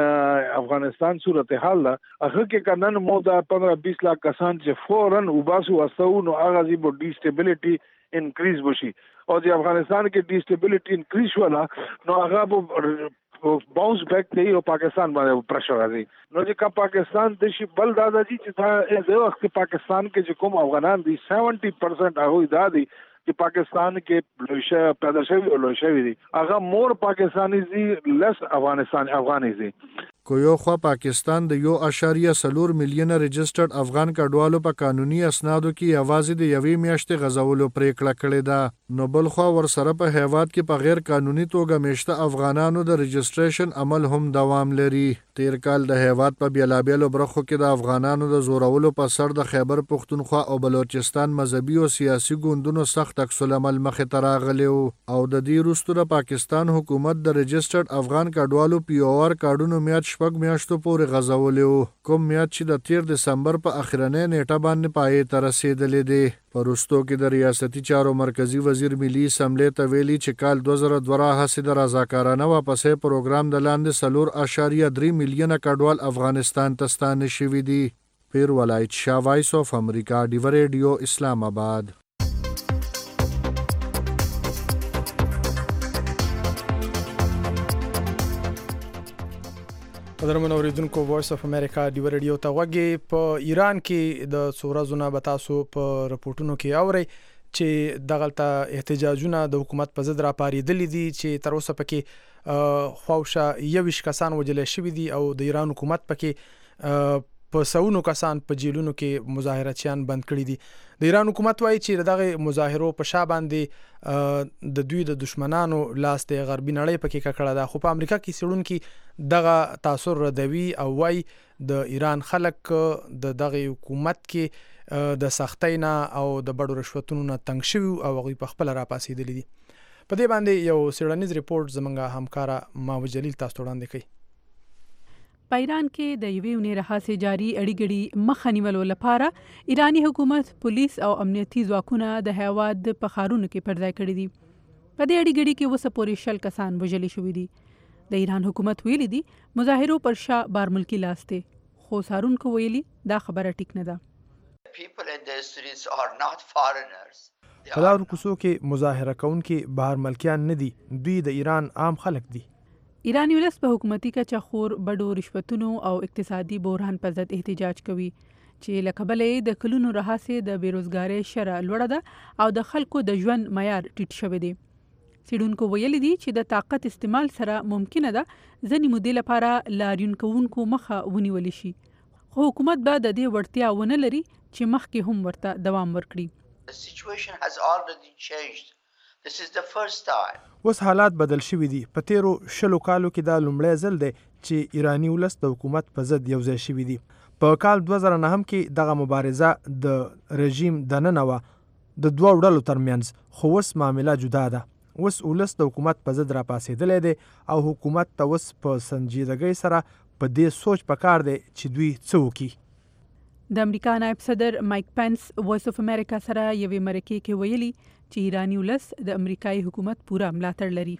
د افغانستان صورتحال ده هغه کې کنن مو دا پندرہ بیس لاکھ کسان چې فورن وباسو وسو نو هغه زی بو ډیسټیبিলিټي انکریز وشي او د افغانستان کې ډیسټیبিলিټي انکریز ولا نو هغه بو باونس بیک دی او پاکستان باندې پرشر راځي نو چې کا پاکستان د شي بل دادا جی چې دا د وخت پاکستان کې چې کوم افغانان دي سیونٹی پرسنٹ هغه دا دي چې پاکستان کې لوشه پیدا شوی او لوشه وی دي هغه مور پاکستاني دي لس افغانستان افغاني دي. کو یو خوا پاکستان د یو اشاریه سلور میلیونه رجسټرډ افغان کډوالو په قانوني اسنادو کې یوازې د یوې میاشتې غزولو پریکړه کړې ده نو بل خوا ورسره په هیواد کې په غیر قانوني توګه میشته افغانانو د رجسټریشن عمل هم دوام لري. تیر کال د هیواد په بیلابیلو برخو کې د افغانانو د زورولو په سر د خیبر پښتونخوا او بلوچستان مذهبي او سیاسي ګوندونو سخت عکس العمل مخې ته راغلی او د دې وروسته د پاکستان حکومت د رجسټرډ افغان کډوالو پی او آر کارډونو میاد شپږ میاشتو پورې غځولی و کوم میاد چې د تیر دسمبر په اخرنۍ نیټه باندې پای ته رسېدلی دی. په وروستو کې د ریاستي چارو مرکزی وزیر ملي اسمبلې ته ویلي چې کال دوه زره دوه راهیسې د رضاکارانه واپسۍ پروګرام د لاندې څلور اعشاریه درې میلیونه کډوال افغانستان ته ستانه شوي دي. پیر ولایت شاه وایس آف امریکا ډیو ریډیو اسلام آباد. قدرمنو اوریدونکو وایس اف امریکا ډیو ریډیو ته غوږی په ایران کې د سورزونه به تاسو په رپورټونو کې اورئ چې دغلته احتجاجونه د حکومت په ضد راپاریدلي دي چې تر اوسه پکې خواوشا یویش کسان وجل شوي دي او د ایران حکومت پکې په سونو کسان په جیلونو کې مظاهراتچیان بند کړي دي. د ایران حکومت وایي چې دغه مظاهرو په شا باندې د دوی د دشمنانو لاس د غربي نړۍ پکې ککړه ده خو په امریکا کې سړونکي دغه تاثر ردوي او وایي د ایران خلک د دغه حکومت کې د سختۍ نه او د بډو رشوتونو نه تنګ شوي او هغوی په خپله راپاڅېدلي دي. په دې باندې یو څېړنیز ریپورټ زموږ همکاره ماوه جلیل تاسو ته وړاندې کوي. په ایران کې د یوې اونۍ راهیسې جاري اړیګړي مخه نیولو لپاره ایرانی حکومت پولیس او امنیتي ځواکونه د هیواد په ښارونو کې پر ځای کړي دي. په دې اړیګړي کې اوسه پورې شل کسان وژلي شوي دي. د ایران حکومت ویلي دي مظاهرو پر شا بار ملکی لاس دی خو څارونکو ویلي دا خبره ټیک نه ده. په دا کوڅو کې مظاهره کوونکي بهر ملکیان نه دي، دوی د ایران عام خلک دي. ایرانی ولس په حکومتي کچه خور بډو رشوتونو او اقتصادي بحران پر ضد احتجاج کوي چې له کبله د کلونو راهیسې د بیروزګارۍ شرح لوړه ده او د خلکو د ژوند معیار ټیټ شوی دی. څېړونکو ویلي دي چې د طاقت استعمال سره ممکنه ده ځینې مودې لپاره لاریون کوونکو مخه ونیولی شي خو حکومت به د دې وړتیا ونه لري چې مخکې هم ورته دوام ورکړي. اوس حالات بدل شوي دي. په تیرو شلو کالو کې دا لومړی ځل دی چې ایرانی ولس د حکومت په ضد یو ځای شوي دي. په کال دوه زره نهم کې دغه مبارزه د رژیم دننه وه د دوه ډلو ترمنځ خو اوس معامله جدا ده. اوس ولس د حکومت په ضد راپاڅېدلی دی او حکومت ته اوس په سنجیدګۍ سره په دې سوچ پکار دی چې دوی څه وکړي. د امریکا نائب صدر مایک پنس وایس اف امریکا سره یوې مرکې کې ویلي چې ایرانی ولس د امریکایي حکومت پوره ملاتړ لري.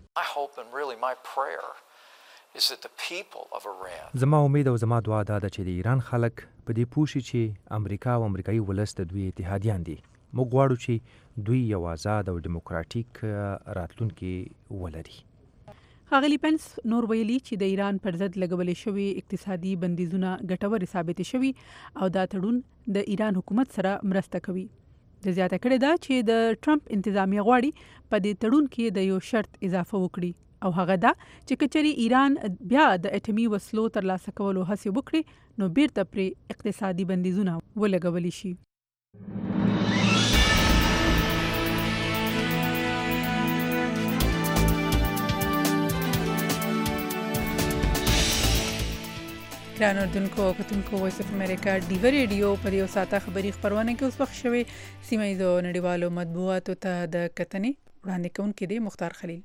زما امید او زما دعا دا ده چې د ایران خلک په دې پوه شي چې امریکا او امریکایي ولس د دوی اتحادیان دي. موږ غواړو چې دوی یو آزاد او دیموکراتیک راتلونکي ولري. ښاغلي پنس نور ویلي چې د ایران پر ضد لګولې شوي اقتصادي بندیزونه ګټورې ثابتې شوي او دا تړون د ایران حکومت سره مرسته کوي. د زیاته کړې ده چې د ټرمپ انتظامیه غواړي په دې تړون کې د یو شرط اضافه وکړي او هغه دا چې کچري ایران بیا د اټومي وسلو ترلاسه کولو هڅه وکړي نو بیرته پرې اقتصادي بندیزونه ولګولی شي. ګران اردوونکو او کتونکو وایس اف امریکا ډیو ریډیو په یو ساعته خبري خبرونه کې اوس وخت شوي سیمه ییزو نړیوالو مطبوعاتو ته د کتنې وړاندې کوونکی دی مختار خلیل.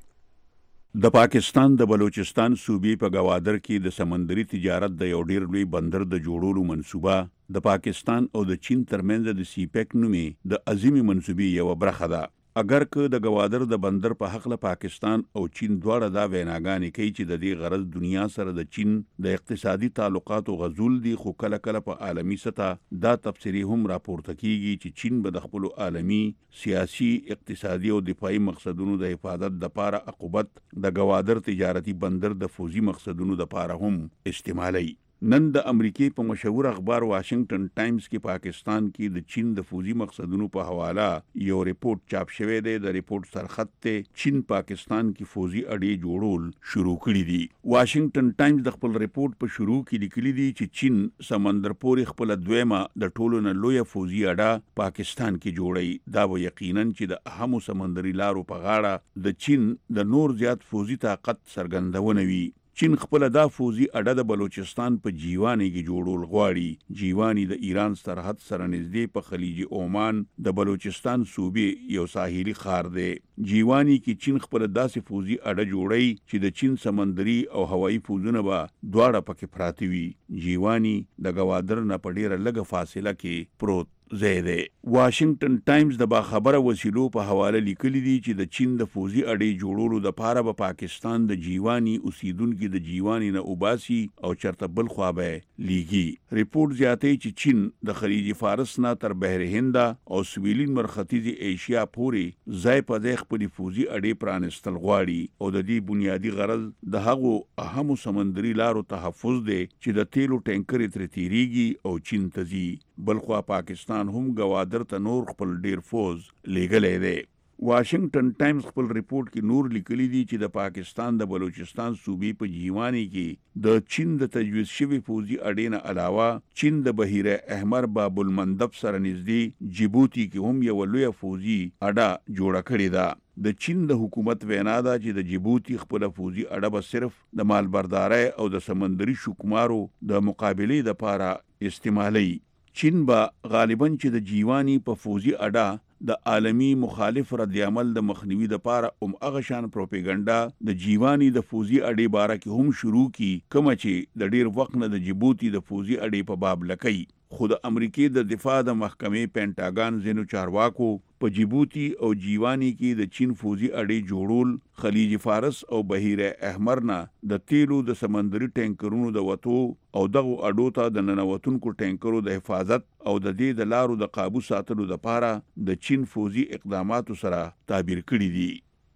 د پاکستان د بلوچستان صوبې په گوادر کې د سمندري تجارت د یو ډیر لوی بندر د جوړولو منصوبه د پاکستان او د چین ترمنځ د سیپیک نومې د عظیمي منصوبې یو برخه ده. اگر که د گوادر د بندر په حق له پاکستان او چین دواړه دا ویناګانې کوي چې د دې غرض دنیا سره د چین د اقتصادي تعلقاتو غزول دي، خو کله کله په عالمی سطح دا تفسیری هم راپورته کیږي چې چین به د خپل عالمی سیاسي اقتصادي او دفاعي مقصدونو د حفاظت لپاره عقوبت د گوادر تجارتي بندر د فوزي مقصدونو لپاره هم استعمالي. نن د امریکای په مشهور اخبار واشنگټن ټایمز کې پاکستان کې د چین د فوزي مقصدونو په حواله یو ریپورت چاپ شوی دی. د ریپورت سرخط ته چین پاکستان کې فوزي اډې جوړول شروع کړي دي. واشنگټن ټایمز د خپل ریپورت په شروع کې لیکلي دي چې چین سمندر پورې خپل دویمه د ټولو نه لوی فوزي اډه پاکستان کې جوړي. دا و یقینا چې د اهمو سمندري لارو په غاړه د چین د نور زیات فوزي طاقت څرګندونه وي. چین خپل دا فوزي اډه د بلوچستان په جیوانی کې جوړول غواړي. جیوانی د ایران سرحد سره نږدې په خلیج عمان د بلوچستان صوبې یو ساحلي ښار دی. جیوانی کې چین خپل داسې فوزي اډه جوړي چې د چین سمندري او هوایي فوزونه به دواړه پکې پراته وي. جیوانی د گوادر نه په ډیره لږه فاصله کې پروت زیاده. واشنگټن ټایمز د باخبره وسیلو په حواله لیکلي دي چې د چین د فوزي اډې جوړولو د پاره به پاکستان د جیوانی اوسیدونکو د جیوانی نه وباسي او چرته بل خوا به لیږي. ریپورت زیاتوي چې چین د خلیج فارس نه تر بحر هند او سویلین مرختیزي ایشیا پورې ځای په ځای خپل فوزي اډې پرانستل غواړي او د دې بنیادی غرض د هغو اهمو سمندري لارو تحفظ دی چې د تیلو ټینکر تر تیریږي او چین ته ځي. بلخوا پاکستان هم گوادر ته نور خپل ډیر فوز لیږلی دی. واشنگټن ټایمز خپل ریپورت کې نور لیکلي دي چې د پاکستان د بلوچستان صوبې په جیوانی کې د چین د تجویز شوی فوزي اډې نه علاوه چین د بحیره احمر باب المندب سره نږدې جیبوتی کې هم یو لوی فوزي اډه جوړه کړې ده. د چین د حکومت وینا ده چې د جیبوتی خپل فوزي اډه به صرف د مالبردارۍ او د سمندري شکمارو د مقابلې لپاره استعمالي. چین به غالباً چې د جیوانی په فوزي اډه د عالمی مخالف رد عمل د مخنیوي لپاره هم هغه شان پروپاګاندا د جیوانی د فوزي اډې باره کې هم شروع کی کوم چې د ډیر وخت نه د جیبوتی د فوزي اډې په باب لکې. خود امریکای د دفاع د محکمې پینټاګان زینو چارواکو په جیبوتی او جیوانی کې د چین فوزي اډې جوړول خلیج فارس او بحیره احمر نه د تیلو د سمندري ټینکرونو د وټو او دغه اډو ته د ننوتونکو ټینکرو د حفاظت او د دې د لارو د قابو ساتلو لپاره د چین فوزي اقداماتو سره تعبیر کړي دي.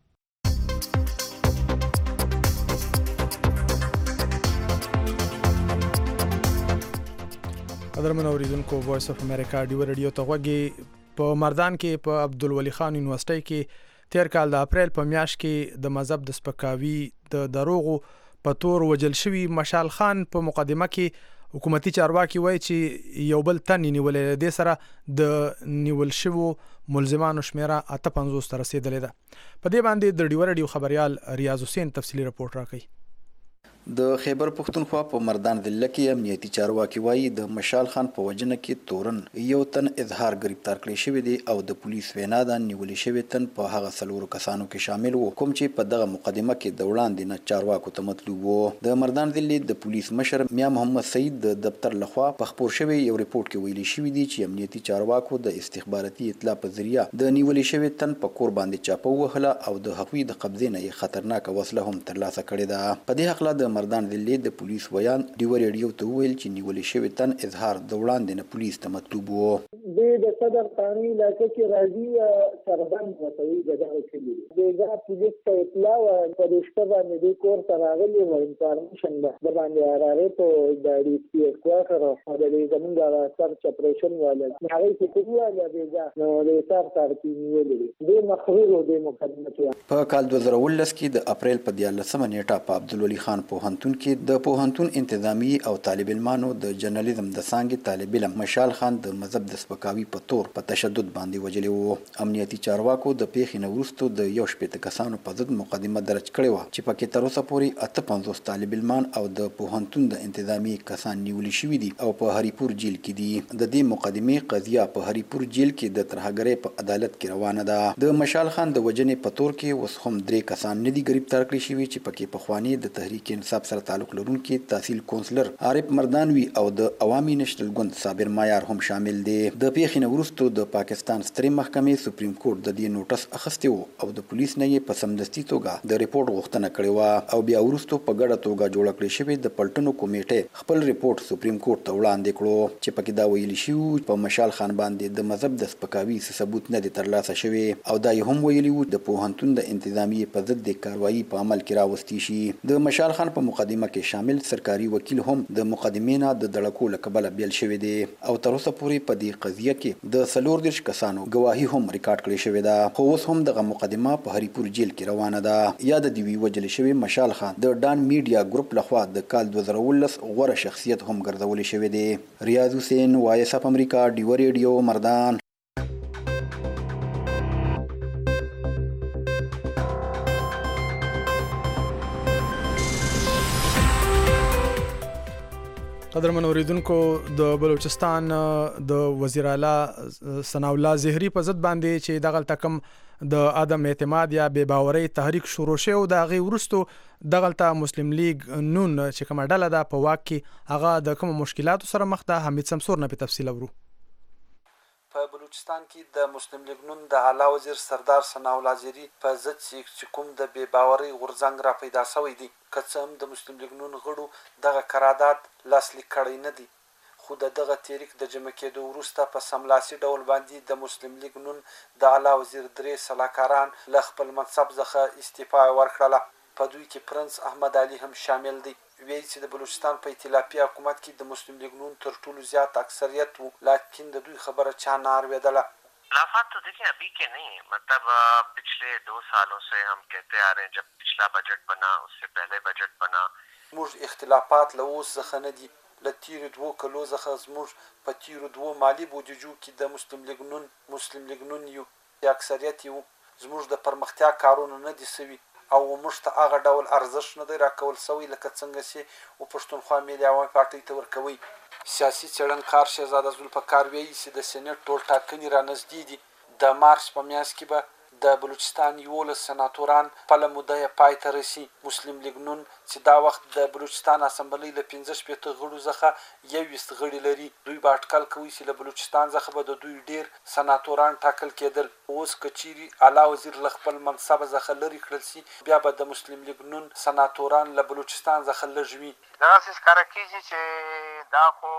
قدرمن اوریدونکو وایس اف امریکا ډیو ریډیو ته غوږی. په مردان کې په عبدالولي خان یونیورسيټي کې تیر کال د اپریل په میاشت کې د مذهب د سپکاوي د دروغو په تور وجل شوی مشال خان په مقدمه کې حکومتي چارواکي وایي چې یو بل تن نیولې د سره د نیول شوو ملزمانو شمیره اته پنځوس تر رسیدلې ده. په دې باندې د ډیو ریډیو خبريال ریاض حسین تفصیلی رپورت راکړي. د خیبر پختونخوا په مردان ضلع کې امنیتي چارواکي وایي د مشال خان په وجنه کې تورن یو تن اظهار گرفتار کړی شوی دی او د پولیس وینا ده نیولې شوی تن په هغه څلورو کسانو کې شامل وو کوم چې په دغه مقدمه کې د وړاندې نه چارواکو ته مطلوب وو. د مردان ضلع د پولیس مشر میا محمد سعید د دفتر لخوا په خبر شوی یو ریپورت کې ویلي شوی دی چې امنیتي چارواکو د استخباراتي اطلاع په ذریعہ د نیولې شوی تن په کور باندې چاپه وهله او د هغوی د قبضې نه خطرناک وسله هم ترلاسه کړې ده. په دې حق له مردان ضلع د پولیس ویان ډیو ریډیو ته ویل چې نیولې شوی تن اظهار د وړاندې نه پولیس ته مطلوب وو. د صدر ثاني علاقه کې راځي سربند وتوي دغه کلی دغه پولیس ته اطلاع و پرشته باندې د کور سره راغلي و انفارمیشن د باندې راغی ته د ډي سي کوارټر او د زمونږ سرچ اپریشن والا هغه چې کومه لږه نو د سر ترتیب نیولې د مخرور او د مقدمه په کال دوه زره ولس کې د اپریل په دیارلسمه نیټه په عبدالولي خان پوهنتون کې د پوهنتون انتظامی او طالب علمانو د جرنالیزم د څانګې طالب علم مشال خان د مذهب د سپکاوي په تور په تشدد باندې وجلی وو. امنیتي چارواکو د پیښې نه وروسته د یو شپېته کسانو په ضد مقدمه درج کړې وه چې پکې تر اوسه پورې اته پنځوس طالب علمان او د پوهنتون د انتظامی کسان نیولي شوي دي او په هریپور جیل کې دي. د دې مقدمې قضیه په هریپور جیل کې د ترهګرۍ په عدالت کې روانه ده. د مشال خان د وجنې په تور کې اوس هم درې کسان نه دي ګرفتار کړي شوي چې پکې پخواني د تحریک انصاف سره تعلق لرونکي تحصیل کونسلر عارف مردانوي او د عوامي نېشنل ګوند صابر مایار هم شامل دي. د پیښې نه وروسته د پاکستان سترې محکمې سپریم کورټ د دې نوټس اخیستی و او د پولیس نه یې په سمدستي توګه د ریپورت غوښتنه کړې وه او بیا وروسته په ګډه توګه جوړه کړې شوې د پلټنو کمیټې خپل ریپورت سپریم کورټ ته وړاندې کړو چې پکې دا ویلي شوي په مشال خان باندې د مذهب د سپکاوي ثبوت نه دی ترلاسه شوی او دا یې هم ویلي وو د پوهنتون د انتظامی په ضد د کاروایي په عمل کې راوستي شي. د مشال خان په مقدمه کې شامل سرکاري وکیل هم د مقدمې نه د دړکو له کبله بیل شوی دی او تر اوسه پورې په دې قضیه کې د څلور دېرش کسانو ګواهي هم ریکارډ کړې شوې ده خو اوس هم دغه مقدمه په هریپور جیل کې روانه ده. یا د دې وجل شوی مشال خان د ډان میډیا ګروپ لخوا د کال دوه زره ولس غوره شخصیت هم ګرځول شوی دی. ریاض حسین وایس اف امریکا ډیو ریډیو مردان. قدرمن اوریدونکو د بلوچستان د وزیر اعلی ثناء الله زهري په ضد باندې چې دغه تکم د عدم اعتماد یا بے باورۍ تحریک شروع شو د غي ورستو دغه مسلم لیگ نون چې کومه ډله ده په واک کې هغه د کوم مشکلاتو سره مخ ده. حمید سمسور نه په تفصیل ورو. په بلوچستان کې د مسلم لیگ نون د اعلی وزیر سردار ثناء الله زهري په ضد چې کوم د بے باورۍ غورځنګ را پیدا شوی دی که څه هم د مسلم لیگ نون غړو دغه قرارداد لاسلیک کړی نه دی خو د دغه تحریک د جمع کېدو وروسته په سملاسي ډول باندې د مسلم لیگ نون د اعلی وزیر درې سلاکاران له خپل منصب څخه استعفا ورکړله. په دوی کې پرنس احمد علي هم شامل دی. وی چې د بلوچستان په ائتلافي حکومت کې د مسلم لیگ نون تر ټولو زیات اکثریت وو لیکن د دوی خبره چا نه اورېدله. اختلافات तो देखिए अभी के नहीं है मतलब पिछले दो सालों से हम कहते आ रहे हैं जब पिछला बजट बना उससे पहले बजट बना موږ اختلافات له اوس څخه نه دي له تیرو دوو کلو څخه زموږ په تیرو دوو مالي بودیجو کې د مسلم لیگ نون مسلم لیگ نون یو اکثریت یو زموږ د پرمختیا کارونه نه دي سوي او موږ ته هغه ډول ارزښت نه دی راکول سوی لکه څنګه چې او پښتونخوا ملي عوامي پارټۍ ته ورکوي. سیاسي څېړنکار شهزاده ذوالفقار وایي چې د سینټ ټول ټاکنې را نږدې دي. د مارچ په میاشت کې به د بلوچستان یولس سناتوران خپله موده یې پای ته رسي. مسلم لیگ نون چې دا وخت د بلوچستان اسمبلۍ له پنځه شپېته غړو څخه یوویشت غړي لري دوی به اټکل کوي چې له بلوچستان څخه به د دوی ډېر سناتوران ټاکل کېدل. اوس که چیرې اعلی وزیر له خپل منصبه څخه لرې کړل سي بیا به د مسلم لیگ نون سناتوران له بلوچستان څخه لږ وي. دغسې ښکاره کېږي چې دا خو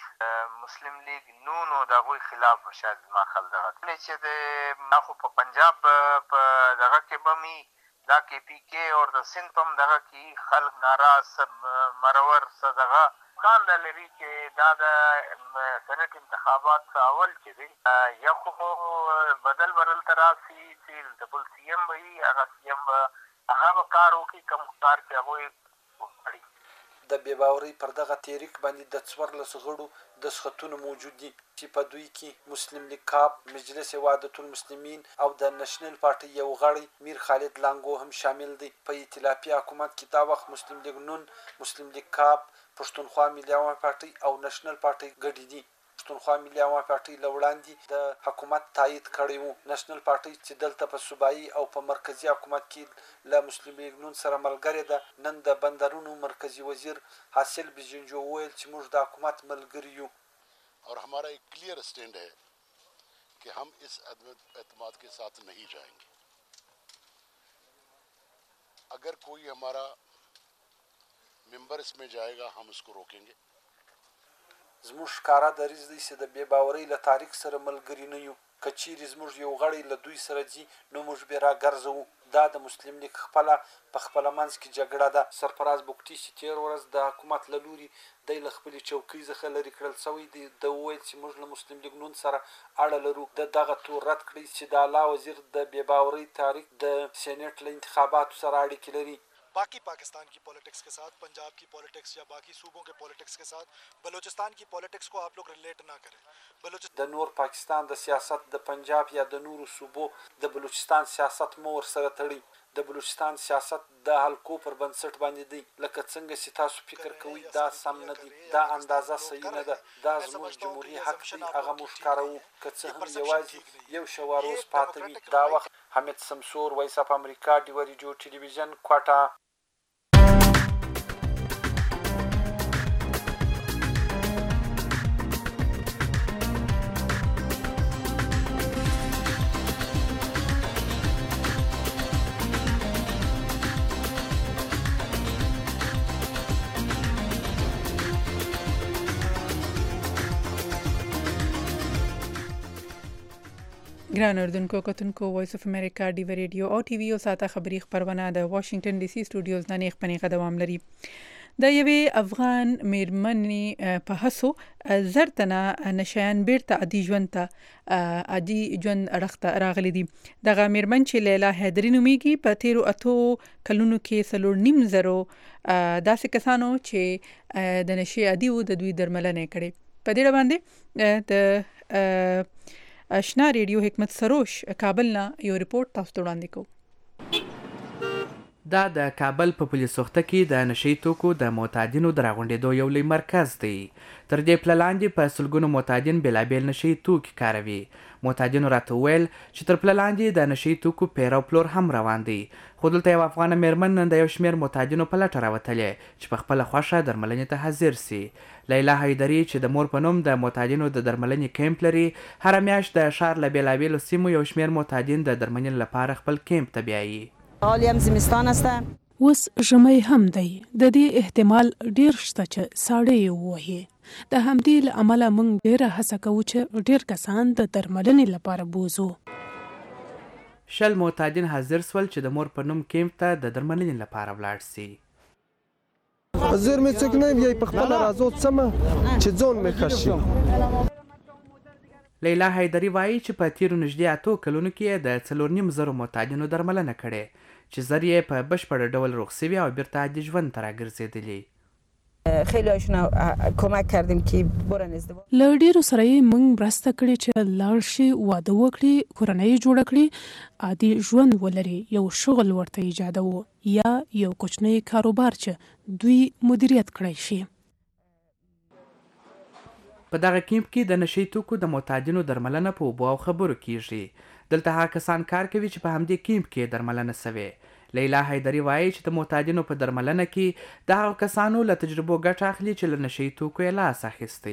مسلم لیگ نون او د هغوی خلاف شاید زما خل دغه چې د دا خو په پنجاب په دغه کې به مي دا کې پی کې او د سند په هم دغه کې خلک ناراض مرور څه دغه امکان دا لري چې دا د سنټ انتخابات اول چې دی یا خو بدل بدل ته راسي چې د بل سی ایم به وي هغه سی ایم به هغه به کار وکړي کوم کار چې هغوی وکړي. د بې باورۍ پر دغه تحریک باندې د څوارلسو غړو دسخطونه موجود دي چې په دوی کې مسلم لیگ کاپ، مجلس وحدت المسلمین او د نشنل پارټۍ یو غړی میر خالد لانګو هم شامل دی. په ائتلافي حکومت کې دا وخت مسلم لیگ نون، مسلم لیگ کاپ، پښتونخوا ملي عوامي پارټۍ او نشنل پارټۍ ګډې دي. پښتونخوا ملي عوامي پارټۍ له وړاندې د حکومت تایید کړی وو. نشنل پارټۍ چې دلته په صوبایي او په مرکزي حکومت کې له مسلم لیگ نون سره ملګرې ده. نن د بندرونو مرکزي وزیر حاصل بجنجو وویل چې موږ د حکومت ملګري یو. और हमारा एक क्लियर स्टैंड है कि हम इस एतमाद के साथ नहीं जाएंगे. अगर कोई हमारा मेंबर इसमें जाएगा हम उसको रोकेंगे. زموږ ښکاره دریځ دی چې د بې باورۍ له تاریخ سره ملګري نه یو. که چیرې زموږ یو غړی له دوی سره ځي نو موږ بې راګرځوو. دا د مسلم لیگ خپله په خپله منځ کې جګړه ده. سرفراز بګتي چې تېر ورځ د حکومت له لوري دی له خپلې چوکۍ څخه لرې کړل سوی دی، ده وویل چې موږ له مسلم لیگ نون سره اړه لرو. د دغه تور رد کړی چې د اعلی وزیر د بې باورۍ تاریخ د سینیټ له انتخاباتو سره اړیکې لري. बाकी पाकिस्तान की पॉलिटिक्स के साथ, पंजाब की पॉलिटिक्स या बाकी सूबों के पॉलिटिक्स के साथ बलूचिस्तान की पॉलिटिक्स को आप लोग रिलेट ना करें. बलूचिस्तान د نور پاکستان د سیاست د پنجاب یا د نورو صوبو د بلوچستان سیاست مو ورسره تړي. د بلوچستان سیاست د حلقو پر بنسټ باندې دی. لکه څنګه چې تاسو فکر کوئ دا سم نه دی، دا اندازه صحیح نه ده. دا زموږ جمهوري حق دی، هغه موږ کاروو. که څه هم یوازې یو شواروز پاتې وي. دا وخت حمید سمسور، وایس اف امریکا، ډیو ریډیو ټلویزیون، کوټه. ګران اردوونکو کتونکو وایس اف امریکا ډیو ریډیو او ټي وي او ساته خبری خبرونه د واشنگټن ډي سي سټوډیوز نه نیغ پنیغه دوام لري. د یوې افغان میرمنې په هڅو زرتنه نشایان بیرته عادي ژوند ته عادي ژوند اړخته راغلي دي. دغه میرمن چې لیلا حیدري نومیږي په تیرو اتو کلونو کې څلور نیم زرو داسې کسانو چې د نشي عادي وو د دوی درملنه کړې. په دې باندې د آشنا ریډیو حکمت سروش کابل نه یو ریپورت تاسو ته وړاندې کوو. دا د کابل په پولیس وخته کې د نشي توکو د معتادینو د راغونډېدو یو لوی مرکز دی. تر دې پله لاندې په سلګونو معتادین بېلابېل نشي توکي کاروي. معتادینو راته وویل چې تر پله لاندې د نشي توکو پیر او پلور هم روان دی. خو دلته یو افغانه میرمن نن د یو شمېر معتادینو په لټه راوتلې چې په خپله خوښه درملنې ته حاضر سي. لیلا حیدري چې د مور په نوم د معتادینو د درملنې کیمپ لري، هره میاشت د ښار له بېلابېلو سیمو یو شمېر معتادین د درملنې لپاره خپل کیمپ ته بیایي. حال یم زمستان است. اوس ژمی هم دی. د دې احتمال ډیر شته چې ساړه یې ووهي. د همدې له امله موږ ډیره هڅه کوو چې ډیر کسان د درملنې لپاره بوزو. شل معتادین حاضر سول چې د مور په نوم کیمپ ته د درملنې لپاره ولاړ سي. زر مې څوک نه یې په خپله راځو څمه چې ځون مې ښه شي. لیلا حیدري وایي چې په تیرو نږدې اتو کلونو کې د څلور نیم زرو معتادینو درملنه کړې چې زر یې په بشپړ ډول روغ سوي او بیرته عادي ژوند ته راګرځېدلي. خیلی هاشون کمک کردیم که برن ازدواج. له ډیرو سره یې موږ مرسته کړې چې لاړ شي، واده وکړي، کورنۍ جوړه کړي، عادي ژوند ولري، یو شغل ورته ایجادوو یا یو کوچنی کاروبار چې دوی مدیریت کړی شي. په دغه کیمپ کې د نشي توکو د معتادینو درملنه په اوبو او خبرو کیږي. دلته هغه کسان کار کوي چې په همدې کیمپ کې درملنه سوې. لیلا حیدري وایي چې د معتادینو په درملنه کې د هغو کسانو له تجربو ګټه اخلي چې له نشي توکو یې لاس اخیستی.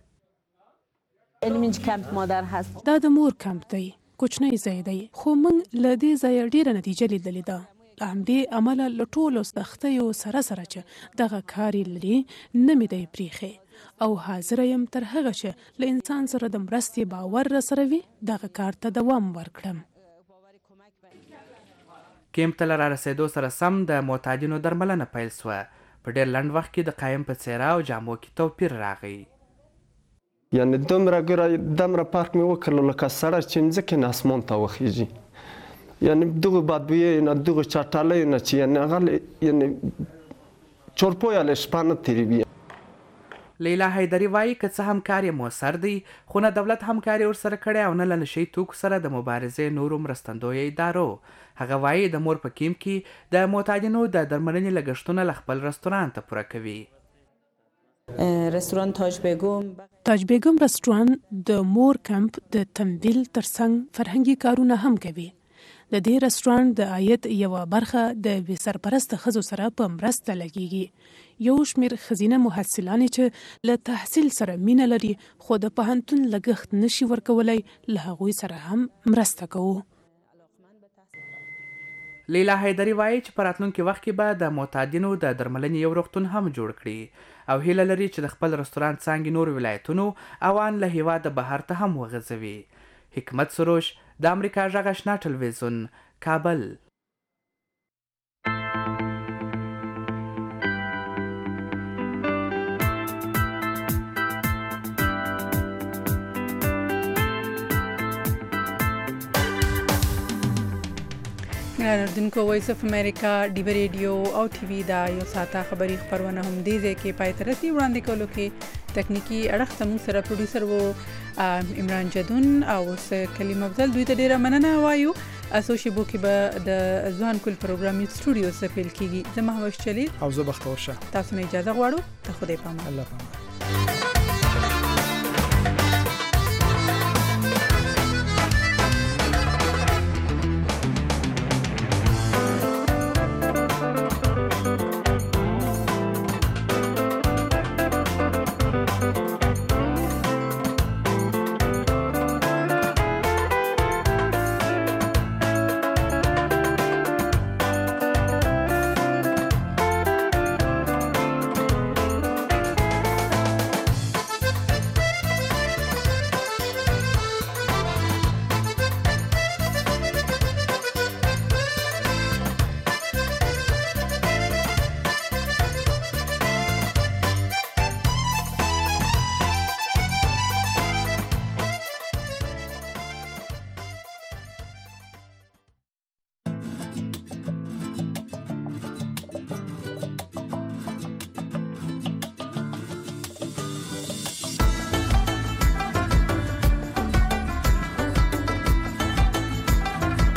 دا د مور کمپ دی، کوچنی ځای دی، خو موږ له دې ځایه ډیره نتیجه لیدلې ده. له همدې امله له ټولو سختیو سره سره چې دغه کار یې لري نه مې دی پریښی او حاضره یم تر هغه چې له انسان سره د مرستې باور راسره وي دغه کار ته دوام ورکړم. کیمپ ته له رارسېدو سره سم د معتادینو درملنه پیل سوه. په ډېر لنډ وخت کې د قایم په څېره او جامو کې توپیر راغی. یعنې دومره ګوره دمره فرق مې وکړلو لکه سړی چې مځکې نه اسمان ته وخیږي. یعنې دغو بدبوییو نه، دغو چټلیو نه چې یعنې هغه یعنې چورپویه له شپه نه تېروي. لیلا حیدري وایي که څه هم کار یې مؤثر دی، خو نه دولت همکاري ورسره کړې او نه له نشي توکو سره د مبارزې نورو مرستندویه ادارو. هغه وایي د مور په کیمپ کې د معتادینو د درملنې لګښتونه له خپل رستوران ته پوره کوي. رستوران تاج بیگم تاج بیگم رستوران د مور کمپ د تمویل ترڅنګ فرهنګي کارونه هم کوي. د دې رستوران د عاید یوه برخه د بې سرپرسته ښځو سره په مرسته لګیږي. یو شمېر ښځینه محصلانې چې له تحصیل سره مینه لري خو د پوهنتون لګښت نشي ورکولی، له هغوی سره هم مرسته کوو. لیلا حیدري وایي چې په راتلونکي وخت کې به د معتادینو د درملنې یو روغتون هم جوړ کړي او هیله لري چې د خپل رستورانت څانګې نور ولایتونو اوان له هیواده بهر ته هم وغځوي. حکمت سروش، د امریکا غږ آشنا ټلویزیون، کابل. اردوونکو وایس اف امریکا ډیوه ریډیو او ټي وي دا یو ساعته خبري خبرونه هم دي چې پای تر رسي وړاندې کولو کې تکنیکی اړخ ته موږ سره پروډوسر وو عمران جدون او کلیم افضل. دوی ته ډیره مننه وایو. اسو شیبو کې به د ځوان کول پروګرامي سټوډیو څخه پیل کیږي. زه مهوش چلی او زه بختور شه. تاسو نه اجازه غواړو. ته خدای پامان. الله پامان.